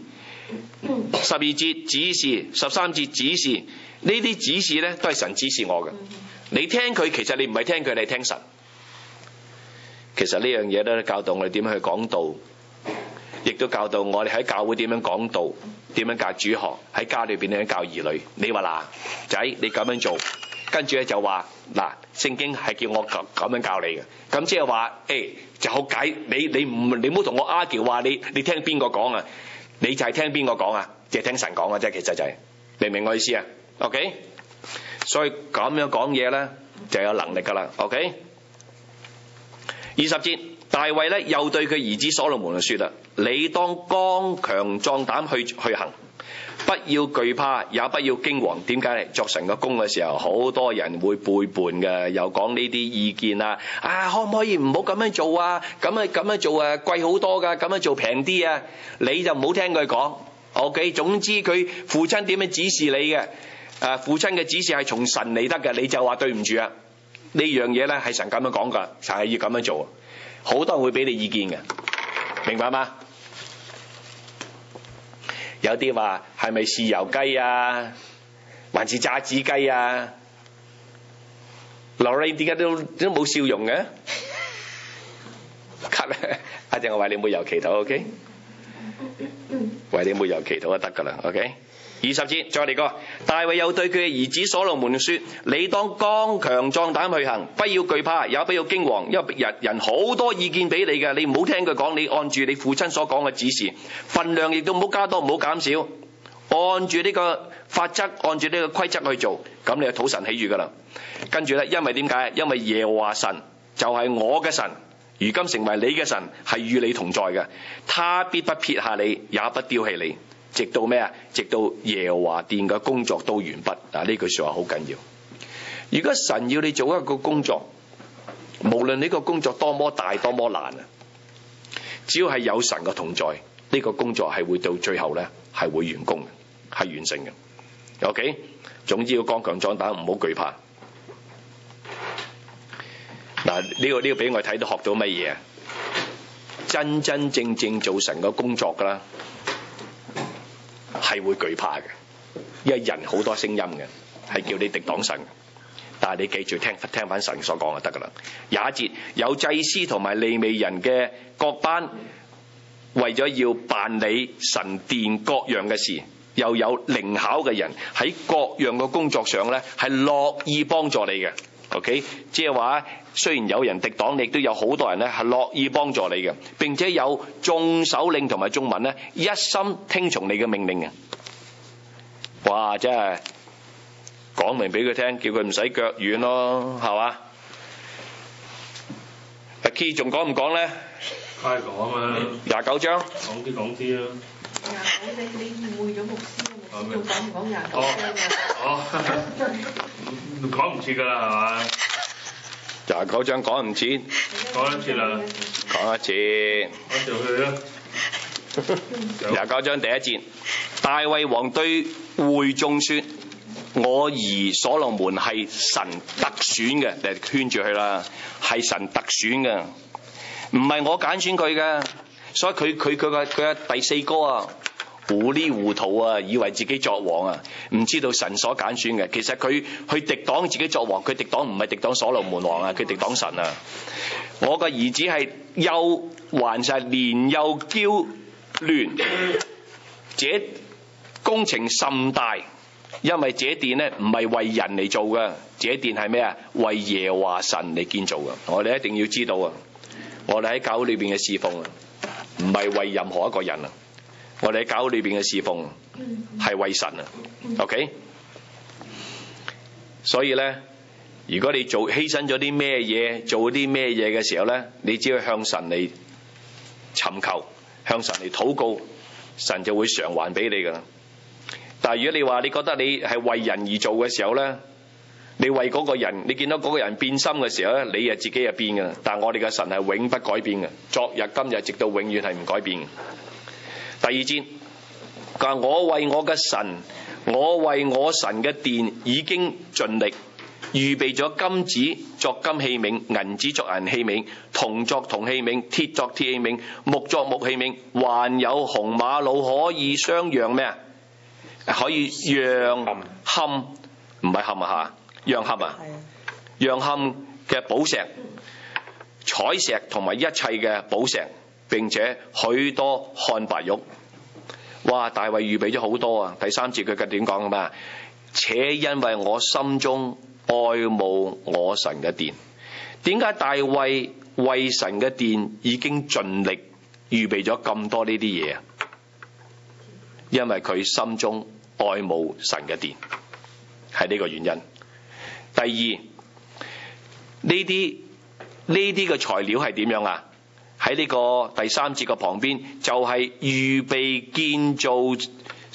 ，12節指示，13節指示，呢啲指示咧都係神指示我嘅。你聽佢，其實你唔係聽佢，你係聽神。其實呢樣嘢咧教導我哋點樣去講道，亦都教導我哋喺教會點樣講道，點樣教主學，喺家裏邊點樣教兒女。你話嗱仔，你咁樣做，跟住咧就話嗱，聖經係叫我咁樣教你嘅。咁即係話就好解，你唔好同我 argue 話你聽邊個講啊？你就係聽邊個講啊？即係聽神講嘅啫。其實就係明唔明我意思啊 ？OK， 所以咁樣講嘢咧就有能力噶啦。OK， 20節，大衛咧又對佢兒子所羅門就說啦：你當剛強壯膽去行， 不要懼怕，也不要驚惶。點解咧？作神嘅工嘅時候，好多人會背叛嘅，又講呢啲意見啊！可唔可以唔好咁樣做啊？咁樣做貴好多㗎，咁樣做平啲啊！你就唔好聽佢講。OK， 總之佢父親點樣指示你嘅？父親嘅指示係從神嚟得嘅，你就話對唔住啊！呢樣嘢咧係神咁樣講㗎，就係要咁樣做。好多人會俾你意見嘅，明白嗎？有啲話係咪豉油雞啊，還是炸子雞啊？Lorraine 點解都冇笑容嘅？阿正我為你抹油祈禱 ，OK？ 為你抹油祈禱就得㗎啦 ，OK？ 20節再嚟個，大衛又對佢嘅兒子所羅門說：你當剛強壯膽去行，不要懼怕，也不要驚惶，因為人好多意見俾你嘅，你唔好聽佢講，你按住你父親所講嘅指示，分量亦都唔好加多，唔好減少，按住呢個法則，按住呢個規則去做，咁你就討神喜悅㗎啦。跟住咧，因為點解？因為耶和華神就係我嘅神，如今成為你嘅神，係與你同在嘅，他必不撇下你，也不丟棄你。直到咩啊？直到耶和華殿嘅工作都完畢。呢句說話好緊要。如果神要你做一個工作，無論呢個工作多麼大多麼難啊，只要係有神嘅同在，呢個工作係會到最後咧係會完工嘅，係完成嘅。OK， 總之要剛強壯膽，唔好懼怕。呢個俾我睇到學到乜嘢啊？真真正正做神嘅工作噶啦，係會懼怕嘅，因為人好多聲音嘅，係叫你敵擋神。但係你記住聽翻神所講就得噶啦。21節，有祭司同埋利未人嘅各班，為咗要辦理神殿各樣嘅事，又有靈巧嘅人喺各樣嘅工作上咧，係樂意幫助你嘅。OK， 即係話雖然有人敵擋你，亦都有好多人咧係樂意幫助你嘅，並且有眾首領同埋眾民咧一心聽從你嘅命令嘅。哇！真係講明俾佢聽，叫佢唔使腳軟咯，係嘛？阿 Key 仲講唔講咧？ 梗係講啊 ！29章講啲啦。 你誤會咗牧師，牧師仲講唔講29章講唔切㗎啦，係嘛 ？29章講唔切， 講一次啦， 講一次。 我就去啦。 29章第1節，大衛王對會眾說：我兒所羅門係神特選嘅，你圈住佢啦，係神特選嘅，唔係我揀選佢嘅。所以佢嘅第4哥啊，糊裡糊塗啊，以為自己作王啊，唔知道神所揀選嘅。其實佢去敵擋自己作王，佢敵擋唔係敵擋所羅門王啊，佢敵擋神啊。我個兒子係幼還是年幼嬌嫩，這工程甚大，因為這殿呢唔係為人嚟做嘅，這殿係咩啊？為耶和華神嚟建造嘅。我哋一定要知道啊，我哋喺教會裏邊嘅侍奉啊，唔係為任何一個人啊，我哋喺教會裏邊嘅侍奉係為神啊。OK， 所以咧，如果你犧牲咗啲咩嘢，做啲咩嘢嘅時候咧，你只要向神嚟尋求，向神嚟禱告，神就會償還俾你噶啦。但係如果你話你覺得你係為人而做嘅時候咧，你為嗰個人，你見到嗰個人變心嘅時候咧，你自己就變噶啦。但係我哋嘅神係永不改變嘅，昨日今日直到永遠係唔改變嘅。第2節，佢話我為我嘅神，我為我神嘅殿已經盡力預備咗金子作金器皿，銀子作銀器皿，銅作銅器皿，鐵作鐵器皿，木作木器皿，還有紅瑪瑙可以相讓咩啊？可以讓堪，唔係堪啊吓，讓堪啊，讓堪嘅寶石、彩石同埋一切嘅寶石，並且許多漢白玉。哇！大衛預備咗好多啊！第3節佢嘅點講㗎嘛？且因為我心中愛慕我神嘅殿。點解大衛為神嘅殿已經盡力預備咗咁多呢啲嘢啊？因為佢心中愛慕神嘅殿，係呢個原因。第2，呢啲嘅材料係點樣啊？喺呢個第3節嘅旁邊就係預備建造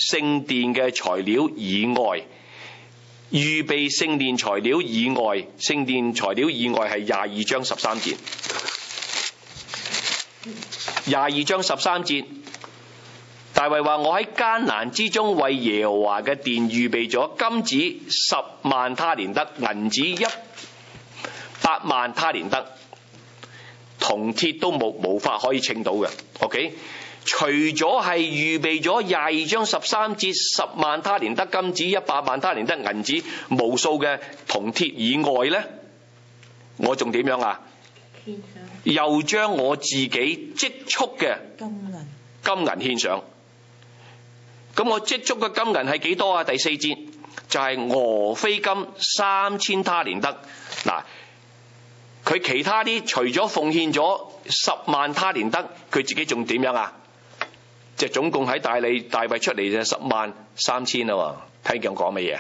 聖殿嘅材料以外，預備聖殿材料以外，聖殿材料以外係22章13節。22章13節，大衛話：我喺艱難之中為耶和華嘅殿預備咗金子10萬他連得，銀子100萬他連得，銅鐵都無法可以稱到嘅。OK， 除咗係預備咗22章13節10萬他連得金子100萬他連得銀子無數嘅銅鐵以外呢，我仲點樣啊？又將我自己積蓄嘅金銀獻上。咁我積蓄嘅金銀係幾多啊？第4節就係俄非金3000他連得。嗱，佢其他啲除咗奉獻咗10萬他連得，佢自己仲點樣啊？即係總共喺大衛出嚟就103000啦。睇見我講乜嘢？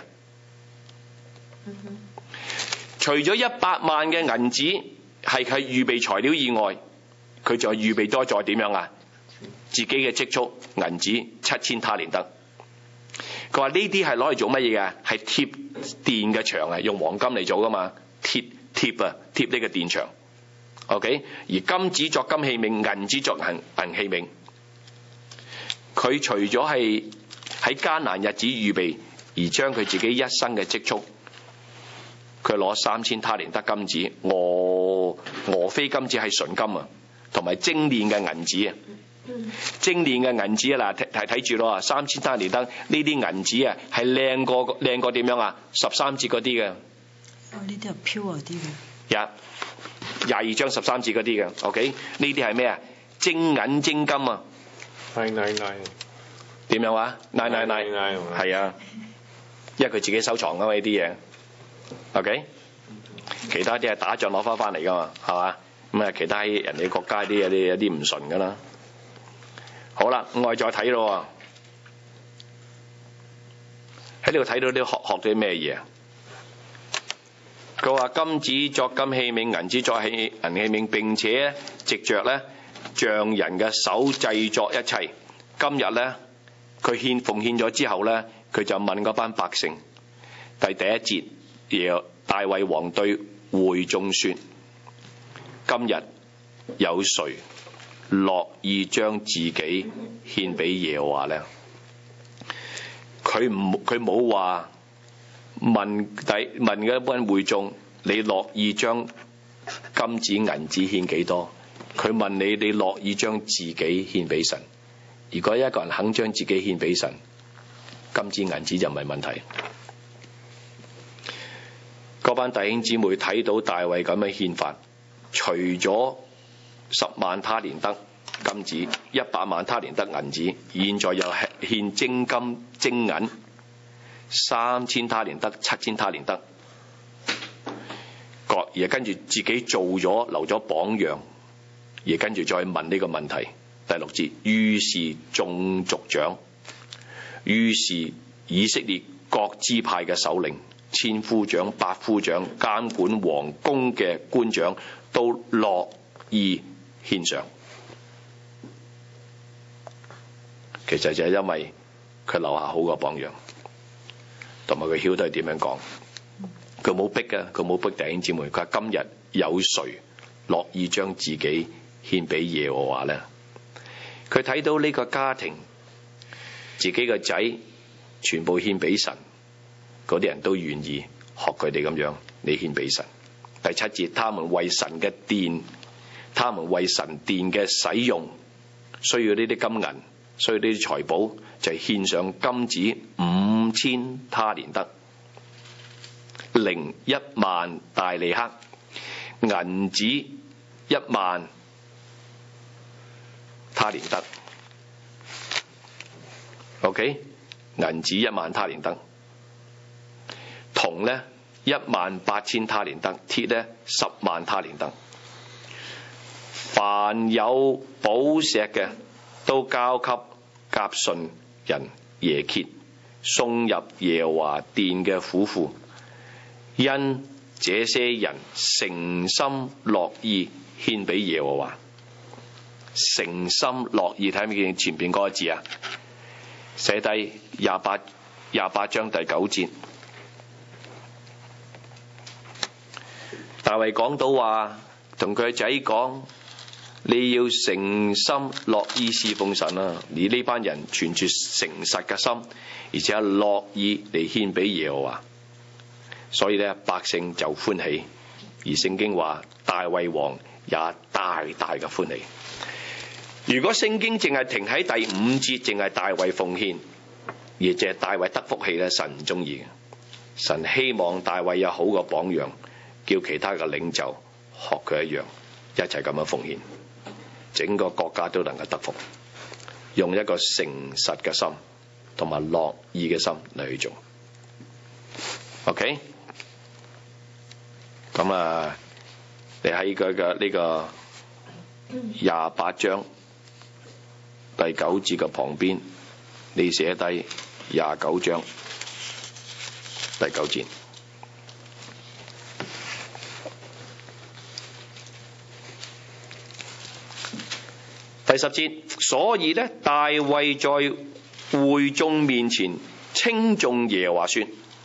除咗100萬嘅銀紙係佢預備材料以外，佢就預備多再點樣啊？自己嘅積蓄銀紙7000他連得。佢話呢啲係攞嚟做乜嘢嘅？係貼殿嘅牆啊，用黃金嚟做噶嘛，貼呢個殿牆。OK， 而金子作金器皿，銀子作銀器皿。佢除咗係喺艱難日子預備，而將佢自己一生嘅積蓄，佢攞3000他連得金子，俄非金子係純金啊，同埋精煉嘅銀子啊，精煉嘅銀子啊，嗱睇住咯，3000他連得呢啲銀子啊，係靚過點樣啊？13節嗰啲嘅。 哦，呢啲係 pure 啲嘅。 22章13節嗰啲嘅 ，OK， 呢啲係咩啊？精銀精金啊。 999。 點樣話？999。係啊，因為佢自己收藏噶嘛呢啲嘢。OK， 其他啲係打仗攞翻嚟噶嘛，係嘛？咁啊，其他人哋國家啲有啲唔純噶啦。好啦，我哋再睇咯。喺呢度睇到啲學到啲咩嘢？佢話金子作金器皿，銀子作銀器皿，並且藉着咧匠人嘅手製作一切。今日咧佢奉獻咗之後咧，佢就問嗰班百姓，第1節，大衛王對會眾說：今日有誰樂意將自己獻俾耶和華呢？佢冇話問嗰一班會眾，你樂意將金子銀子獻幾多？佢問你樂意將自己獻俾神？如果一個人肯將自己獻俾神，金子銀子就唔係問題。嗰班弟兄姊妹睇到大衛咁嘅獻法，除咗10萬他連得金子，100萬他連得銀子，現在又獻精金精銀3000他連得7000他連得，而跟住自己做咗留咗榜樣，而跟住再問呢個問題。第6節，於是眾族長，於是以色列各支派嘅首領、千夫長、百夫長、監管王宮嘅官長都樂意獻上。其實就係因為佢留下好個榜樣，同埋佢曉得係點樣講。佢冇逼嘅，佢冇逼弟兄姊妹。佢話今日有誰樂意將自己獻俾耶和華呢？佢睇到呢個家庭，自己個仔全部獻俾神，嗰啲人都願意學佢哋咁樣，你獻俾神。第7節，他們為神嘅殿，他們為神殿嘅使用，需要呢啲金銀，需要呢啲財寶，就係獻上金子5000他連得，靈1萬大利克，銀子1萬他連得。OK， 銀子1萬他連得，銅咧18000他連得，鐵咧10萬他連得。凡有寶石嘅，都交給革順人耶歇，送入耶和華殿嘅府庫，因這些人誠心樂意獻俾耶和華。誠心樂意，睇唔見前邊嗰個字啊？ 寫低廿八章第9節。大衛講到話，同佢仔講，你要誠心樂意侍奉神啊！而呢班人存住誠實嘅心，而且樂意嚟獻俾耶和華，所以咧百姓就歡喜。而聖經話大衛王也大大嘅歡喜。如果聖經淨係停喺第5節，淨係大衛奉獻，而淨係大衛得福氣咧，神唔中意嘅。神希望大衛有好嘅榜樣，叫其他嘅領袖學佢一樣，一齊咁樣奉獻，整個國家都能夠得福。用一個誠實嘅心同埋樂意嘅心嚟去做。OK， 咁啊，你喺佢嘅呢個28章第9節嘅旁邊，你寫低29章第9節。第10節，所以呢，大衛在會眾面前稱頌耶和華說：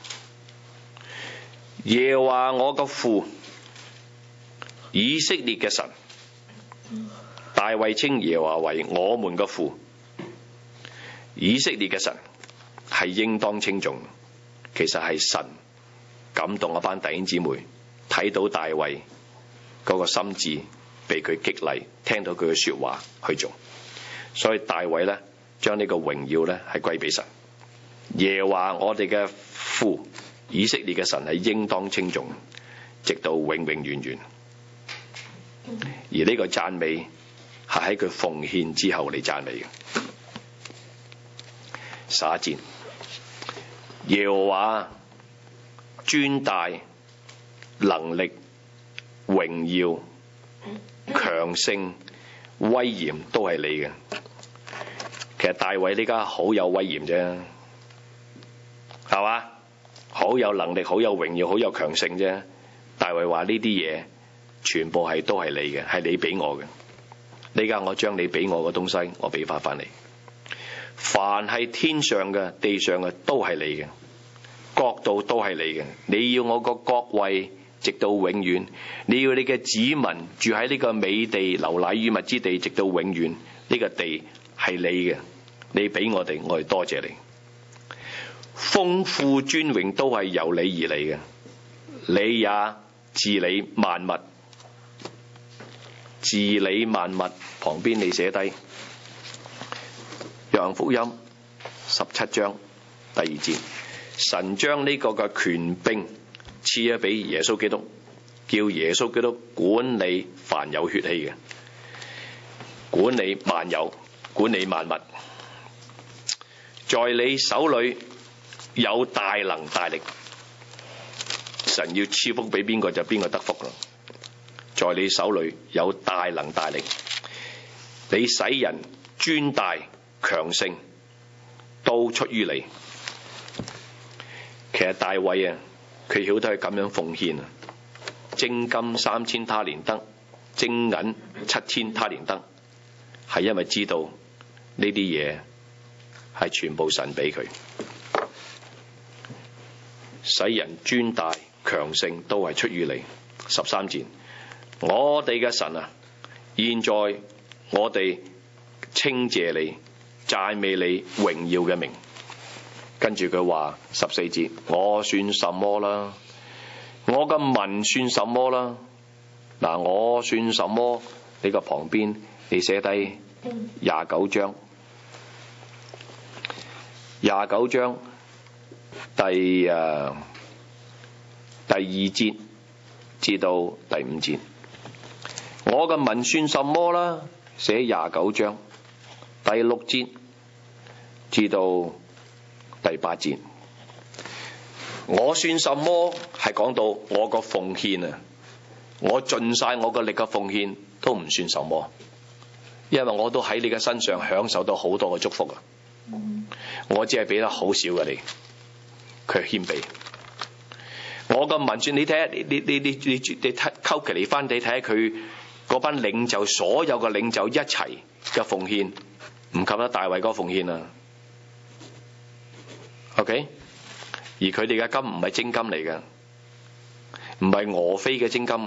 耶和華我個父，以色列嘅神。大衛稱耶和華為我們嘅父，以色列嘅神，係應當稱頌。其實係神感動一班弟兄姊妹，睇到大衛嗰個心志被佢激勵，聽到佢嘅說話去做，所以大衛咧將呢個榮耀咧係歸俾神。耶和華我哋嘅父，以色列嘅神係應當稱頌，直到永永遠遠。而呢個讚美係喺佢奉獻之後嚟讚美嘅。11節，耶和華尊大、能力、榮耀、強盛、威嚴都係你嘅。其實大衛呢家好有威嚴啫，係嘛？好有能力，好有榮耀，好有強盛啫。大衛話呢啲嘢全部都係你嘅，係你俾我嘅。呢家我將你俾我嘅東西，我俾翻你。凡係天上嘅、地上嘅都係你嘅，國度都係你嘅。你要我個國位直到永遠，你要你嘅子民住喺呢個美地、流奶與蜜之地，直到永遠。呢個地係你嘅，你俾我哋多謝你。豐富尊榮都係由你而嚟嘅，你也治理萬物。治理萬物旁邊你寫低約翰福音17章第2節，神將呢個嘅權柄賜咗俾耶穌基督，叫耶穌基督管理凡有血氣嘅，管理萬有，管理萬物。在你手裏有大能大力，神要賜福俾邊個就邊個得福啦。在你手裏有大能大力，你使人尊大強盛，都出於你。其實大衛啊，佢曉得係咁樣奉獻啊，精金3000他連得，精銀7000他連得，係因為知道呢啲嘢係全部神俾佢，使人尊大強盛都係出於你。13節，我哋嘅神啊，現在我哋稱謝你，讚美你榮耀嘅名。跟住佢話14節，我算什麼啦？我嘅民算什麼啦？嗱，我算什麼？呢個旁邊你寫低29章29章第2節至到第5節。我嘅民算什麼啦？寫29章第6節至到第8節。我算什麼係講到我個奉獻啊，我盡晒我個力嘅奉獻都唔算什麼，因為我都喺你嘅身上享受到好多嘅祝福啊。我只係俾得好少嘅你，佢係謙卑。我個民算，你睇下，你溝期嚟翻，你睇下佢嗰班領袖，所有嘅領袖一齊嘅奉獻，唔及得大衛嗰個奉獻啊！ OK， 而佢哋嘅金唔係精金嚟嘅，唔係俄非嘅精金。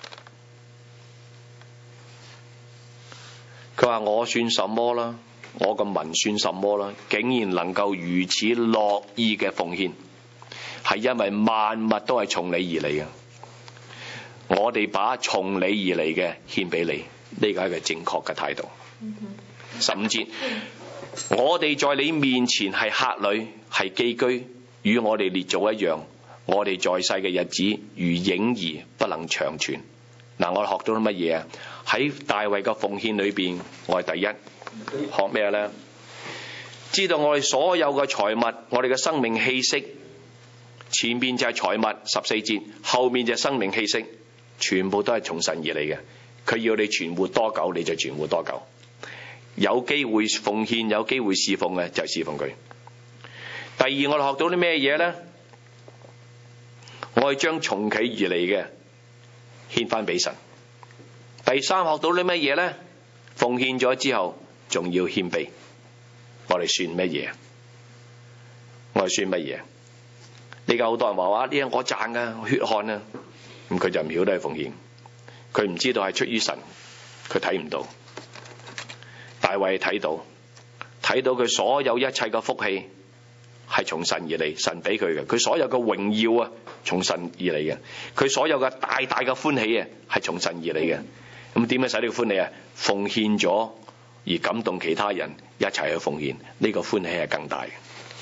佢話我算什麼啦？我個民算什麼啦？竟然能夠如此樂意嘅奉獻，係因為萬物都係從你而嚟嘅。我哋把從你而嚟嘅獻俾你，呢個係一個正確嘅態度。15節，我哋在你面前係客旅，係寄居，與我哋列祖一樣。我哋在世嘅日子如影兒，不能長存。嗱，我哋學到啲乜嘢啊？喺大衛嘅奉獻裏邊，我係第一學咩呢？知道我哋所有嘅財物，我哋嘅生命氣息，前面就係財物14節，後面就係生命氣息，全部都係從神而嚟嘅。佢要你存活多久，你就存活多久。有機會奉獻，有機會侍奉嘅就侍奉佢。第二，我哋學到啲咩嘢呢？我哋將從佢而嚟嘅獻翻俾神。第三，學到啲乜嘢呢？奉獻咗之後，仲要謙卑。我哋算乜嘢？我哋算乜嘢？呢家好多人話呢樣我賺噶，血汗啊，咁佢就唔曉得係奉獻，佢唔知道係出於神，佢睇唔到。大衛睇到佢所有一切嘅福氣係從神而嚟，神俾佢嘅，佢所有嘅榮耀啊，從神而嚟嘅，佢所有嘅大大嘅歡喜啊，係從神而嚟嘅。咁點樣使呢個歡喜啊？奉獻咗而感動其他人一齊去奉獻，呢個歡喜係更大嘅。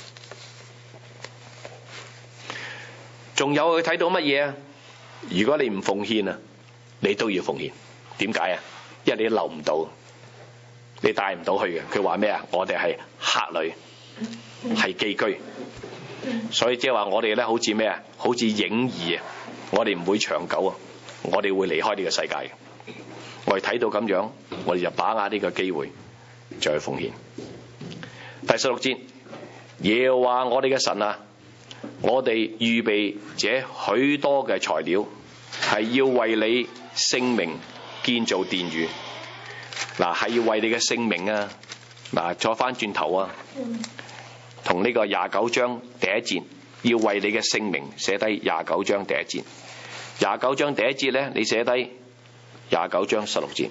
仲有佢睇到乜嘢啊？如果你唔奉獻啊，你都要奉獻。點解啊？因為你留唔到，你帶唔到去嘅。佢話咩啊？我哋係客旅，係寄居，所以即係話我哋咧好似咩啊？好似影兒啊！我哋唔會長久啊，我哋會離開呢個世界嘅。我哋睇到咁樣，我哋就把握呢個機會再去奉獻。第16節，耶和華我哋嘅神啊，我哋預備這許多嘅材料，係要為你聖名建造殿宇。嗱，係要為你嘅聖名啊！嗱，再翻轉頭啊，同呢個29章第1節，要為你嘅聖名寫低29章第1節。29章第1節咧，你寫低29章16節。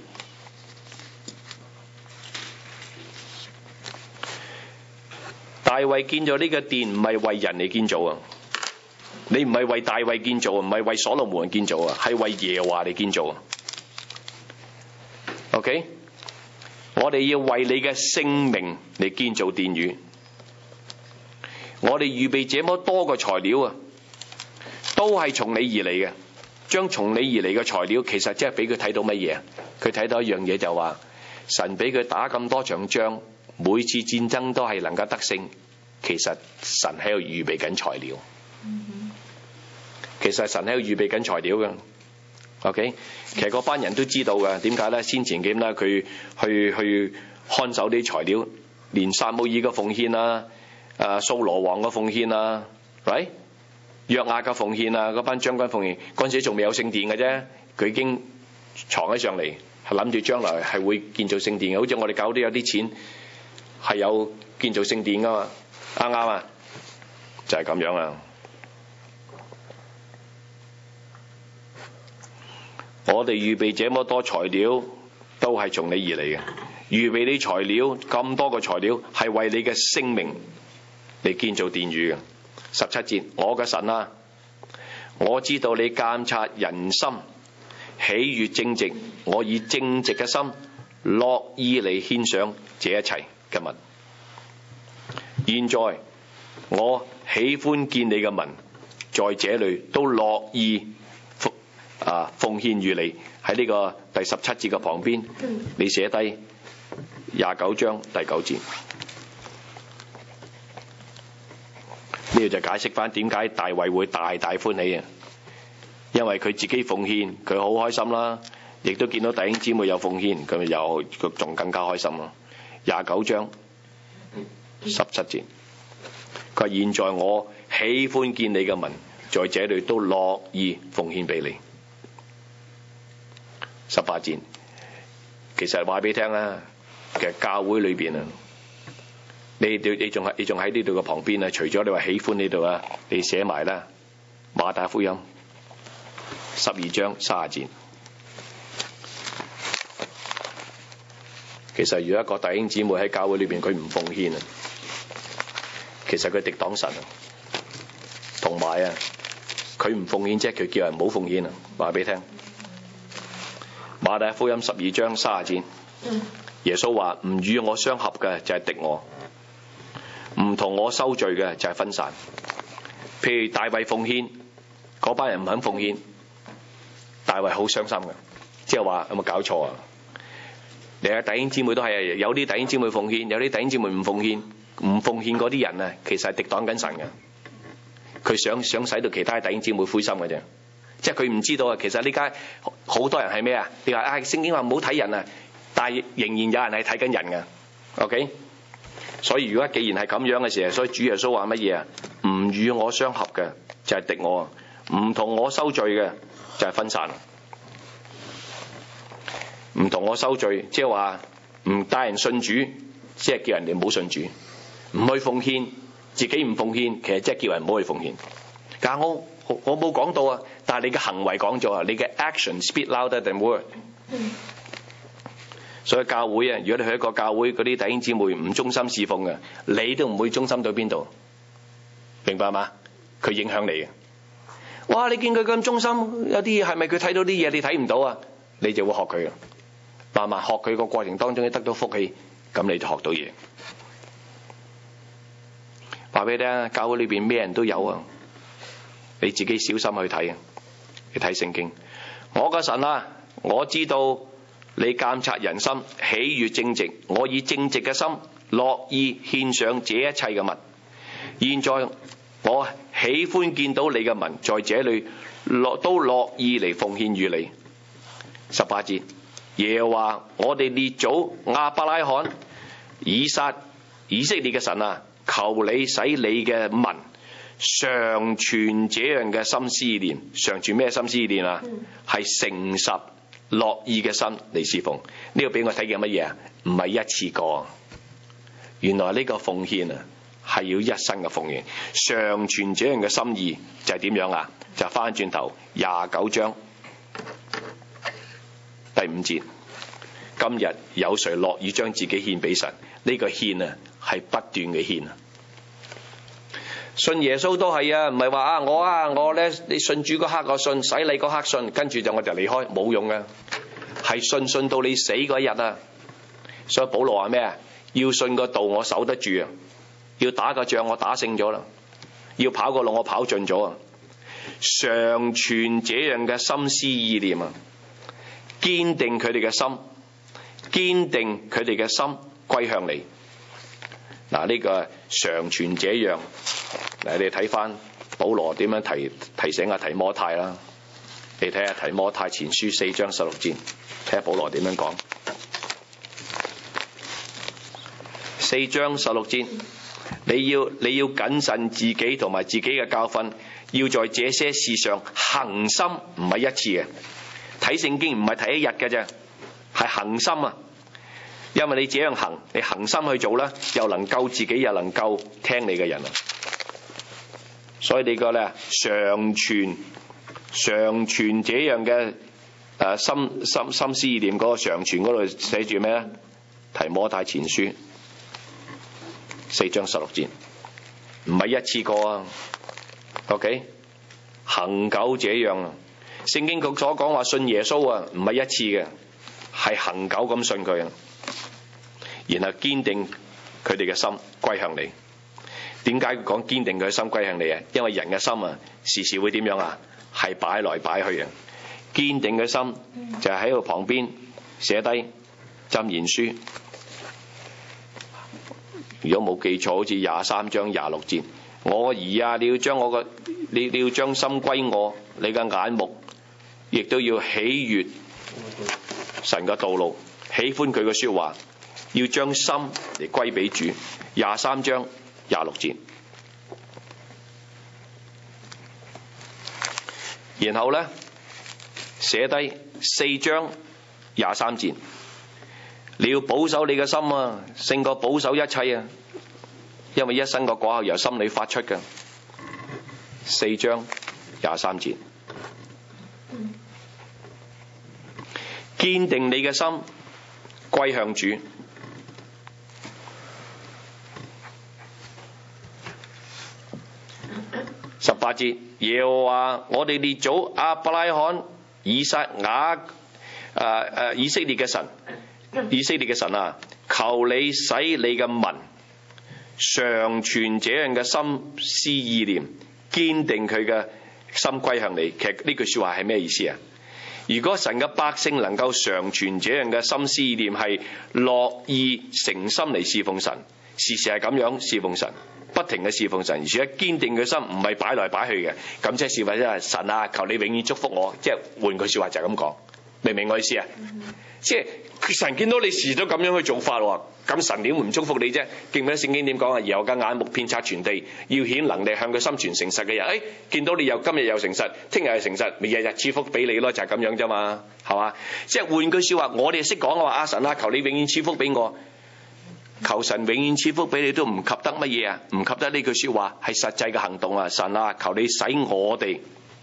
大衛建造呢個殿唔係為人嚟建造啊！你唔係為大衛建造，唔係為所羅門建造啊，係為耶和華嚟建造啊。OK， 我哋要為你嘅聖名嚟建造殿宇。我哋預備這麼多個材料啊，都係從你而嚟嘅。將從你而嚟嘅材料，其實即係俾佢睇到乜嘢？佢睇到一樣嘢就話，神俾佢打咁多場仗，每次戰爭都係能夠得勝。其實神喺度預備緊材料。其實神喺度預備緊材料嘅。OK， 其實嗰班人都知道嘅。點解咧？先前點咧？佢去看守啲材料，連撒母耳嘅奉獻啊，掃羅王嘅奉獻啊，right？約亞嘅奉獻啊，嗰班將軍奉獻，嗰陣時仲未有聖殿嘅啫，佢已經藏喺上嚟，係諗住將來係會建造聖殿嘅。好似我哋搞都有啲錢係有建造聖殿噶嘛，啱唔啱啊？就係咁樣啊！我哋預備這麼多材料，都係從你而嚟嘅。預備啲材料，咁多個材料，係為你嘅聖名嚟建造殿宇嘅。17節，我嘅神啊，我知道你監察人心，喜悅正直，我以正直嘅心樂意嚟獻上這一切嘅物。現在我喜歡見你嘅民在這裏都樂意奉獻於你。喺呢個第17節嘅旁邊，你寫低29章第9節。呢個就解釋翻點解大衛會大大歡喜啊！因為佢自己奉獻，佢好開心啦，亦都見到弟兄姊妹有奉獻，佢又仲更加開心咯。29章17節，佢話現在我喜歡見你嘅民在這裏都樂意奉獻俾你。18節，其實話俾你聽啦，其實教會裏邊啊， 你仲喺呢度嘅旁邊啊？除咗你話喜歡呢度啊，你寫埋啦，馬太福音12章30節。其實如果一個弟兄姊妹喺教會裏邊佢唔奉獻啊，其實佢敵擋神啊，同埋啊，佢唔奉獻即係佢叫人唔好奉獻啊。話俾你聽，馬太福音12章30節，耶穌話：唔與我相合嘅就係敵我，唔同我收聚嘅就係分散。譬如大衛奉獻，嗰班人唔肯奉獻，大衛好傷心嘅，即係話有冇搞錯啊？你嘅弟兄姊妹都係有啲弟兄姊妹奉獻，有啲弟兄姊妹唔奉獻。唔奉獻嗰啲人啊，其實係敵擋緊神嘅。佢想使到其他弟兄姊妹灰心嘅啫，即係佢唔知道啊。其實呢家好多人係咩啊？你話聖經話唔好睇人啊，但係仍然有人係睇緊人嘅。OK， 所以如果既然係咁樣嘅時候，所以主耶穌話乜嘢啊？唔與我相合嘅就係敵我，唔同我收聚嘅就係分散。唔同我收聚，即係話唔帶人信主，即係叫人哋唔好信主。唔去奉獻，自己唔奉獻，其實即係叫人唔好去奉獻。但係我冇講到啊，但係你嘅行為講咗啊，你嘅 action speak louder than word。所以教會啊，如果你去一個教會，嗰啲弟兄姊妹唔忠心侍奉嘅，你都唔會忠心到邊度，明白嗎？佢影響你嘅。哇！你見佢咁忠心，有啲嘢係咪佢睇到啲嘢你睇唔到啊？你就會學佢嘅，慢慢學佢個過程當中，你得到福氣，咁你就學到嘢。話俾你聽，教會裏邊咩人都有啊，你自己小心去睇啊！你睇聖經，我個神啊，我知道你監察人心，喜悅正直，我以正直嘅心樂意獻上這一切嘅物。現在我喜歡見到你嘅民在這裏都樂意嚟奉獻於你。18節，耶和華我哋列祖亞伯拉罕、以撒、以色列嘅神啊，求你使你嘅民常存這樣嘅心思念。常存咩心思念啊？係誠實樂意嘅心嚟侍奉。呢個俾我睇見乜嘢啊？唔係一次過，原來呢個奉獻啊係要一生嘅奉獻。常存這樣嘅心意就係點樣啊？就翻轉頭29章第5節，今日有誰樂意將自己獻俾神？呢個獻啊係不斷嘅獻啊！信耶穌都係啊，唔係話我咧，你信主嗰刻我信，洗禮嗰刻信，跟住我就離開，冇用嘅，係信到你死嗰日啊！所以保羅話咩啊？要信個道我守得住啊，要打個仗我打勝咗啦，要跑個路我跑盡咗啊！常存這樣嘅心思意念啊，堅定佢哋嘅心，堅定佢哋嘅心歸向你。嗱，呢個常存這樣，嗱，你睇翻保羅點樣提醒阿提摩太啦。你睇下提摩太前書4章16節，睇下保羅點樣講。4章16節，你要謹慎自己同埋自己嘅教訓，要在這些事上恒心，唔係一次嘅。睇聖經唔係睇一日嘅啫，係恒心啊！因為你這樣行，你恒心去做啦，又能夠自己，又能夠聽你嘅人啊！所以你個咧常存這樣嘅心思意念，嗰個常存嗰度寫住咩咧？提摩太前書4章16節，唔係一次過啊 ！OK， 恒久這樣啊！聖經局所講話信耶穌啊，唔係一次嘅，係恒久咁信佢啊！然後堅定佢哋嘅心歸向你。點解講堅定佢嘅心歸向你啊？因為人嘅心啊，時時會點樣啊？係擺來擺去啊！堅定嘅心就係喺度旁邊寫低箴言書。如果冇記錯，好似23章26節，我兒啊，你要將心歸我，你嘅眼目亦都要喜悅神嘅道路，喜歡佢嘅說話。要將心嚟歸俾主。23章26節，然後咧寫低4章23節，你要保守你嘅心啊，勝過保守一切啊！ 因為一生個果效由心裏發出嘅。4章23節，堅定你嘅心，歸向主。18節，耶和華我哋列祖亞伯拉罕、以撒雅以色列嘅神，以色列嘅神啊，求你使你嘅民常存這樣嘅心思意念，堅定佢嘅心歸向你。其實呢句說話係咩意思啊？如果神嘅百姓能夠常存這樣嘅心思意念，係樂意誠心嚟侍奉神，時時係咁樣侍奉神，不停嘅侍奉神，而且堅定嘅心，唔係擺來擺去嘅。咁即係視為即係神啊，求你永遠祝福我。即係換句說話就係咁講，明唔明我意思啊？即係神見到你時都咁樣去做法喎，咁神點會唔祝福你啫？記唔記得聖經點講啊？耶和華嘅眼目遍察全地，要顯能力向佢心存誠實嘅人。見到你又今日又誠實，聽日又誠實，咪日日賜福俾你咯，就係咁樣啫嘛，係嘛？即係換句說話，我哋識講嘅話，阿神啊，求你永遠賜福俾我。求神永遠賜福俾你都唔及得乜嘢啊？唔及得呢句說話係實際嘅行動啊！神啊，求你使我哋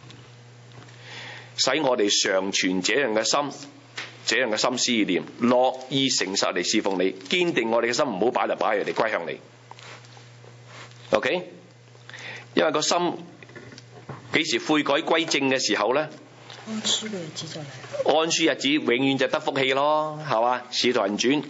常存這樣嘅心，這樣嘅心思意念，樂意誠實嚟侍奉你，堅定我哋嘅心，唔好擺嚟擺去嚟歸向你。OK， 因為個心幾時悔改歸正嘅時候呢？ 安舒嘅日子就嚟。 安舒日子永遠就得福氣咯，係嘛？使徒行傳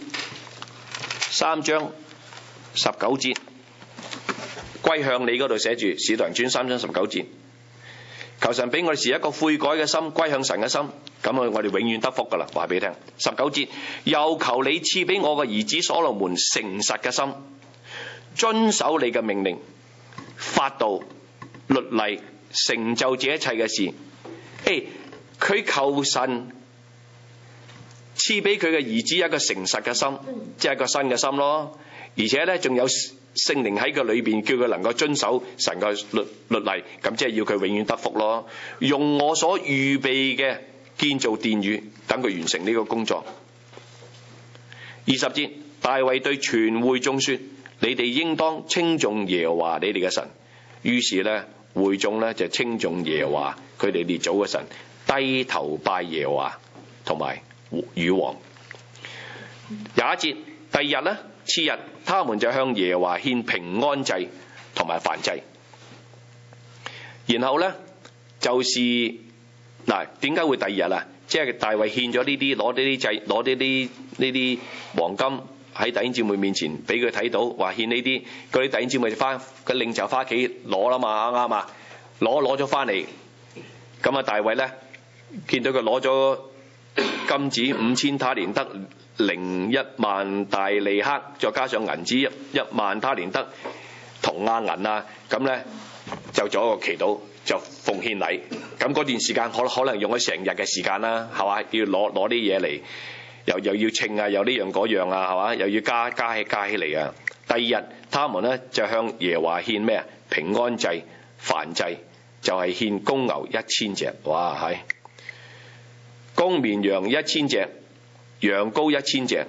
3章19節，歸向你嗰度寫住使徒行傳3章19節，求神俾我哋是一個悔改嘅心，歸向神嘅心，咁我哋永遠得福噶啦。話俾你聽，19節，又求你賜俾我嘅兒子所羅門誠實嘅心，遵守你嘅命令、法度、律例，成就這一切嘅事。佢求神賜俾佢嘅兒子一個誠實嘅心，即係一個新嘅心咯。而且咧，仲有聖靈喺佢裏邊，叫佢能夠遵守神嘅律例，咁即係要佢永遠得福咯。用我所預備嘅建造殿宇，等佢完成呢個工作。20節，大衛對全會眾說：你哋應當稱頌耶和華你哋嘅神。於是咧，會眾咧就稱頌耶和華佢哋列祖嘅神，低頭拜耶和華同埋與王。21節，第二日呢，次日，他們就向耶和華獻平安祭同埋燔祭。然後呢，就是嗱，點解會第二日啊？即係大衛獻咗呢啲，攞呢啲祭，攞呢啲黃金喺弟兄姊妹面前俾佢睇到，話獻呢啲，嗰啲弟兄姊妹翻個領袖翻屋企攞啦嘛，啱嘛？攞咗翻嚟，咁啊大衛呢，見到佢攞咗金子5000他連得01萬大利克，再加上銀子1萬他連得銅啊銀啊，咁咧就做一個祈禱，就奉獻禮。咁嗰段時間可能用咗成日嘅時間啦，係嘛？要攞啲嘢嚟，又要稱啊，又呢樣嗰樣啊，係嘛？又要加起嚟啊。第二日，他們咧就向耶和華獻咩啊？平安祭、燔祭，就係獻公牛1000隻，哇係！公綿羊1000隻，羊羔1000隻，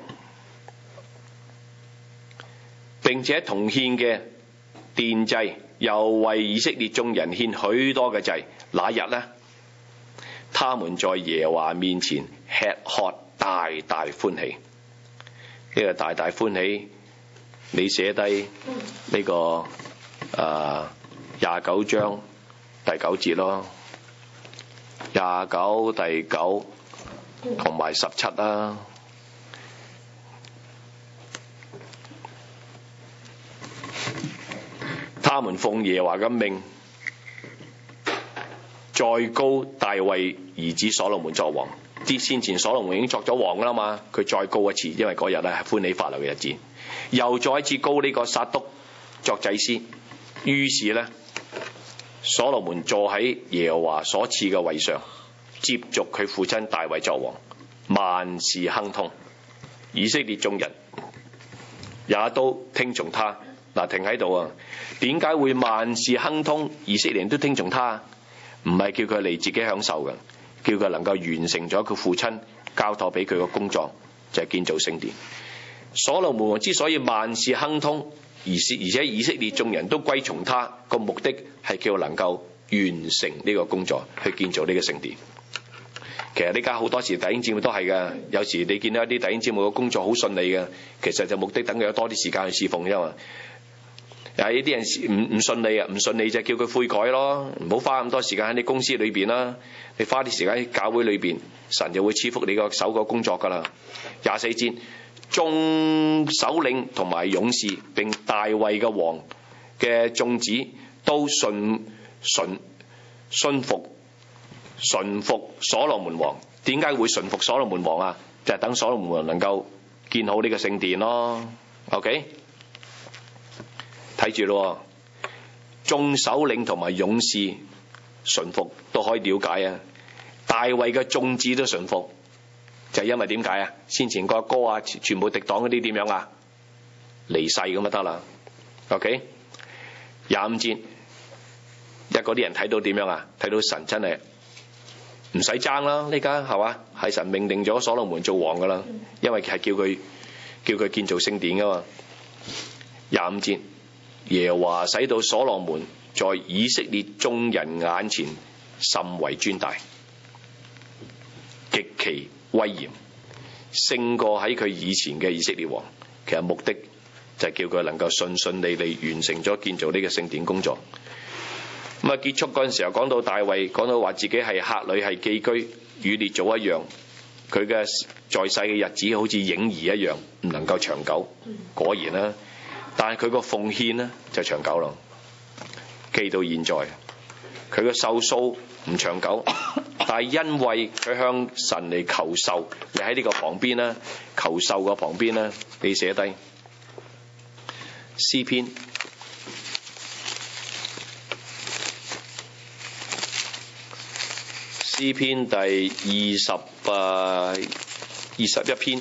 並且同獻嘅奠祭，又為以色列眾人獻許多嘅祭。那日呢，他們在耶和華面前吃喝，大大歡喜。呢個大大歡喜，你寫低呢個29章第9節咯，29第9。同埋17啦，他們奉耶和華嘅命，再高大衛兒子所羅門作王。啲先前所羅門已經作咗王啦嘛，佢再高一次，因為嗰日咧係歡喜快樂嘅日子，又再一次高呢個撒督作祭司。於是咧，所羅門坐喺耶和華所賜嘅位上，接續佢父親大衛作王，萬事亨通，以色列眾人也都聽從他。嗱，停喺度啊！點解會萬事亨通？以色列人都聽從他，唔係叫佢嚟自己享受嘅，叫佢能夠完成咗佢父親交託俾佢嘅工作，就係建造聖殿。所羅門王之所以萬事亨通， 而且以色列眾人都歸從他，個目的係叫能夠完成呢個工作，去建造呢個聖殿。其實呢家好多時弟兄姊妹都係嘅，有時你見到一啲弟兄姊妹嘅工作好順利嘅，其實就目的等佢有多啲時間去侍奉啫嘛。有呢啲人唔順利啊，唔順利就叫佢悔改咯，唔好花咁多時間喺你公司裏邊啦，你花啲時間喺教會裏邊，神就會賜福你個手個工作噶啦。24節，眾首領同埋勇士並大衛嘅王嘅眾子都順服所羅門王。點解會順服所羅門王啊？就係等所羅門王能夠建好呢個聖殿咯。OK， 睇住咯，眾首領同埋勇士順服都可以了解啊。大衛嘅眾子都順服，就係因為點解啊？先前個哥啊，全部敵黨嗰啲點樣啊？離世咁就得啦。OK， 25節，嗰啲人睇到點樣啊？睇到神真係唔使爭啦，呢家係嘛？係神命定咗所羅門做王噶啦，因為係叫佢建造聖殿噶嘛。25節，耶和華使到所羅門在以色列眾人眼前甚為尊大，極其威嚴，勝過喺佢以前嘅以色列王。其實目的就係叫佢能夠順利地完成咗建造呢個聖殿工作。咁啊，結束嗰陣時候講到大衛，講到話自己係客旅，係寄居，與列祖一樣，佢嘅在世嘅日子好似影兒一樣，唔能夠長久。果然啦，但係佢個奉獻呢就長久咯。記到現在，佢嘅壽數唔長久，但係因為佢向神嚟求壽，你喺呢個旁邊啦，求壽個旁邊啦，你寫低詩篇。詩篇第21篇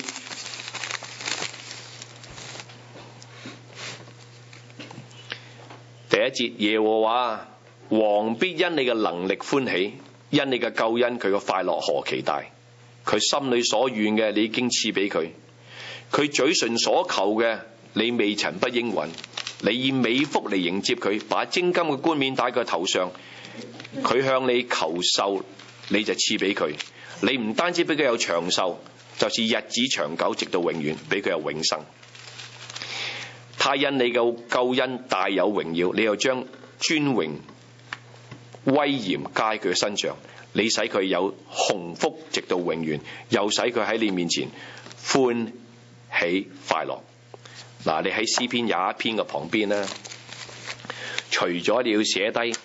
第1節，耶和華王必因你嘅能力歡喜，因你嘅救恩，佢嘅快樂何其大！佢心裏所願嘅，你已經賜俾佢；佢嘴唇所求嘅，你未曾不應允。你以美福嚟迎接佢，把精金嘅冠冕戴佢頭上。佢向你求壽，你就賜俾佢。你唔單止俾佢有長壽，就是日子長久，直到永遠，俾佢有永生。他因你嘅救恩大有榮耀，你又將尊榮威嚴加喺佢嘅身上。你使佢有鴻福，直到永遠，又使佢喺你面前歡喜快樂。嗱，你喺詩篇21篇嘅旁邊咧，除咗你要寫低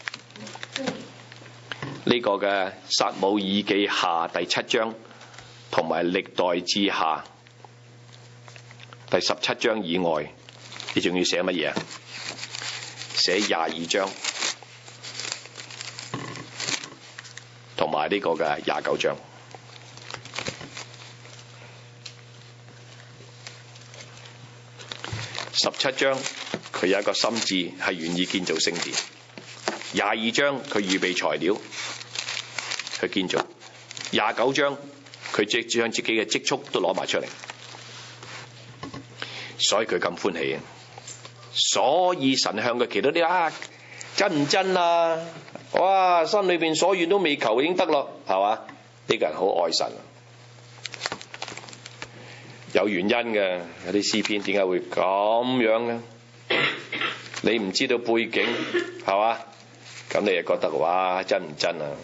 呢個嘅撒母耳記下第7章同埋歷代志下第17章以外，你仲要寫乜嘢啊？寫22章同埋呢個嘅29章。17章佢有一個心志係願意建造聖殿，22章佢預備材料去建造，29章佢將自己嘅積蓄都攞埋出嚟，所以佢咁歡喜啊！所以神向佢祈禱啲啊，真唔真啊？哇，心裏邊所願都未求已經得咯，係嘛？呢個人好愛神，有原因嘅。有啲詩篇點解會咁樣嘅？你唔知道背景係嘛？咁你就覺得哇，真唔真啊？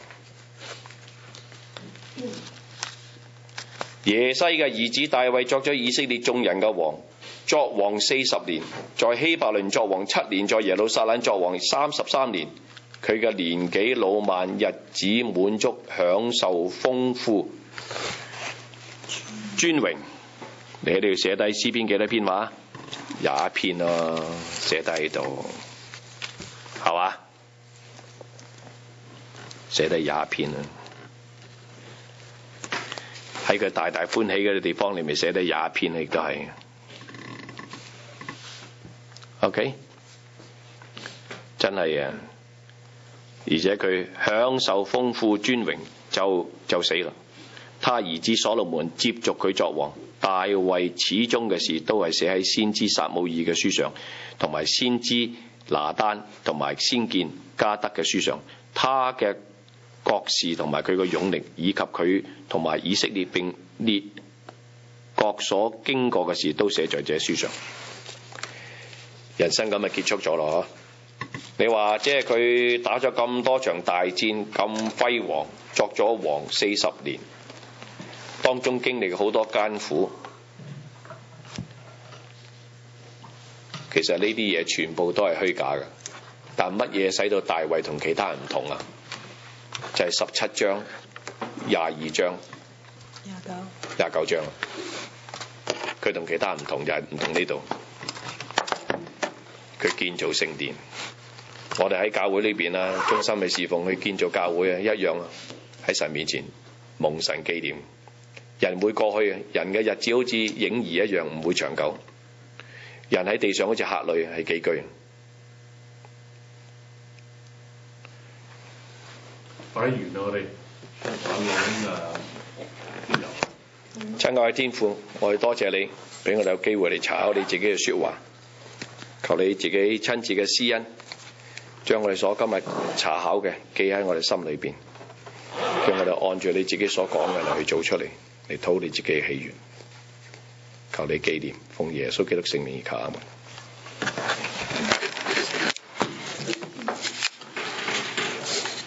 耶西嘅兒子大衛作咗以色列眾人嘅王，作王40年，在希伯倫作王7年，在耶路撒冷作王33年。佢嘅年紀老邁，日子滿足，享受豐富，尊榮。你喺度寫低詩篇幾多篇話？21篇咯，寫低喺度，係嘛？寫低21篇啊！喺佢大大歡喜嘅地方，你咪寫低21篇，亦都係。OK， 真係啊！而且佢享受豐富尊榮，就死啦。 他兒子所羅門接續佢作王。大衛始終嘅事都係寫喺先知撒母耳嘅書上，同埋先知拿單同埋先見加德嘅書上。他嘅國事同埋佢嘅勇力，以及佢同埋以色列並列國所經過嘅事，都寫在這書上。人生咁咪結束咗咯？你話即係佢打咗咁多場大戰，咁輝煌，作咗王40年，當中經歷好多艱苦。其實呢啲嘢全部都係虛假嘅。但乜嘢使到大衛同其他人唔同啊？就係17章、22章、29章。佢同其他人唔同就係唔同呢度。佢建造聖殿，我哋喺教會呢邊啦，忠心嘅侍奉去建造教會啊，一樣啊，喺神面前蒙神紀念。人會過去，人嘅日子好似影兒一樣，唔會長久。人喺地上好似客旅，係寄居。 快完啦！我哋親愛嘅天父，我哋多謝你俾我哋有機會嚟查考你自己嘅說話。求你自己親自嘅施恩，將我哋所今日查考嘅記喺我哋心裏邊，叫我哋按住你自己所講嘅嚟去做出嚟，嚟討你自己嘅喜悅。求你紀念，奉耶穌基督聖名而求，阿們。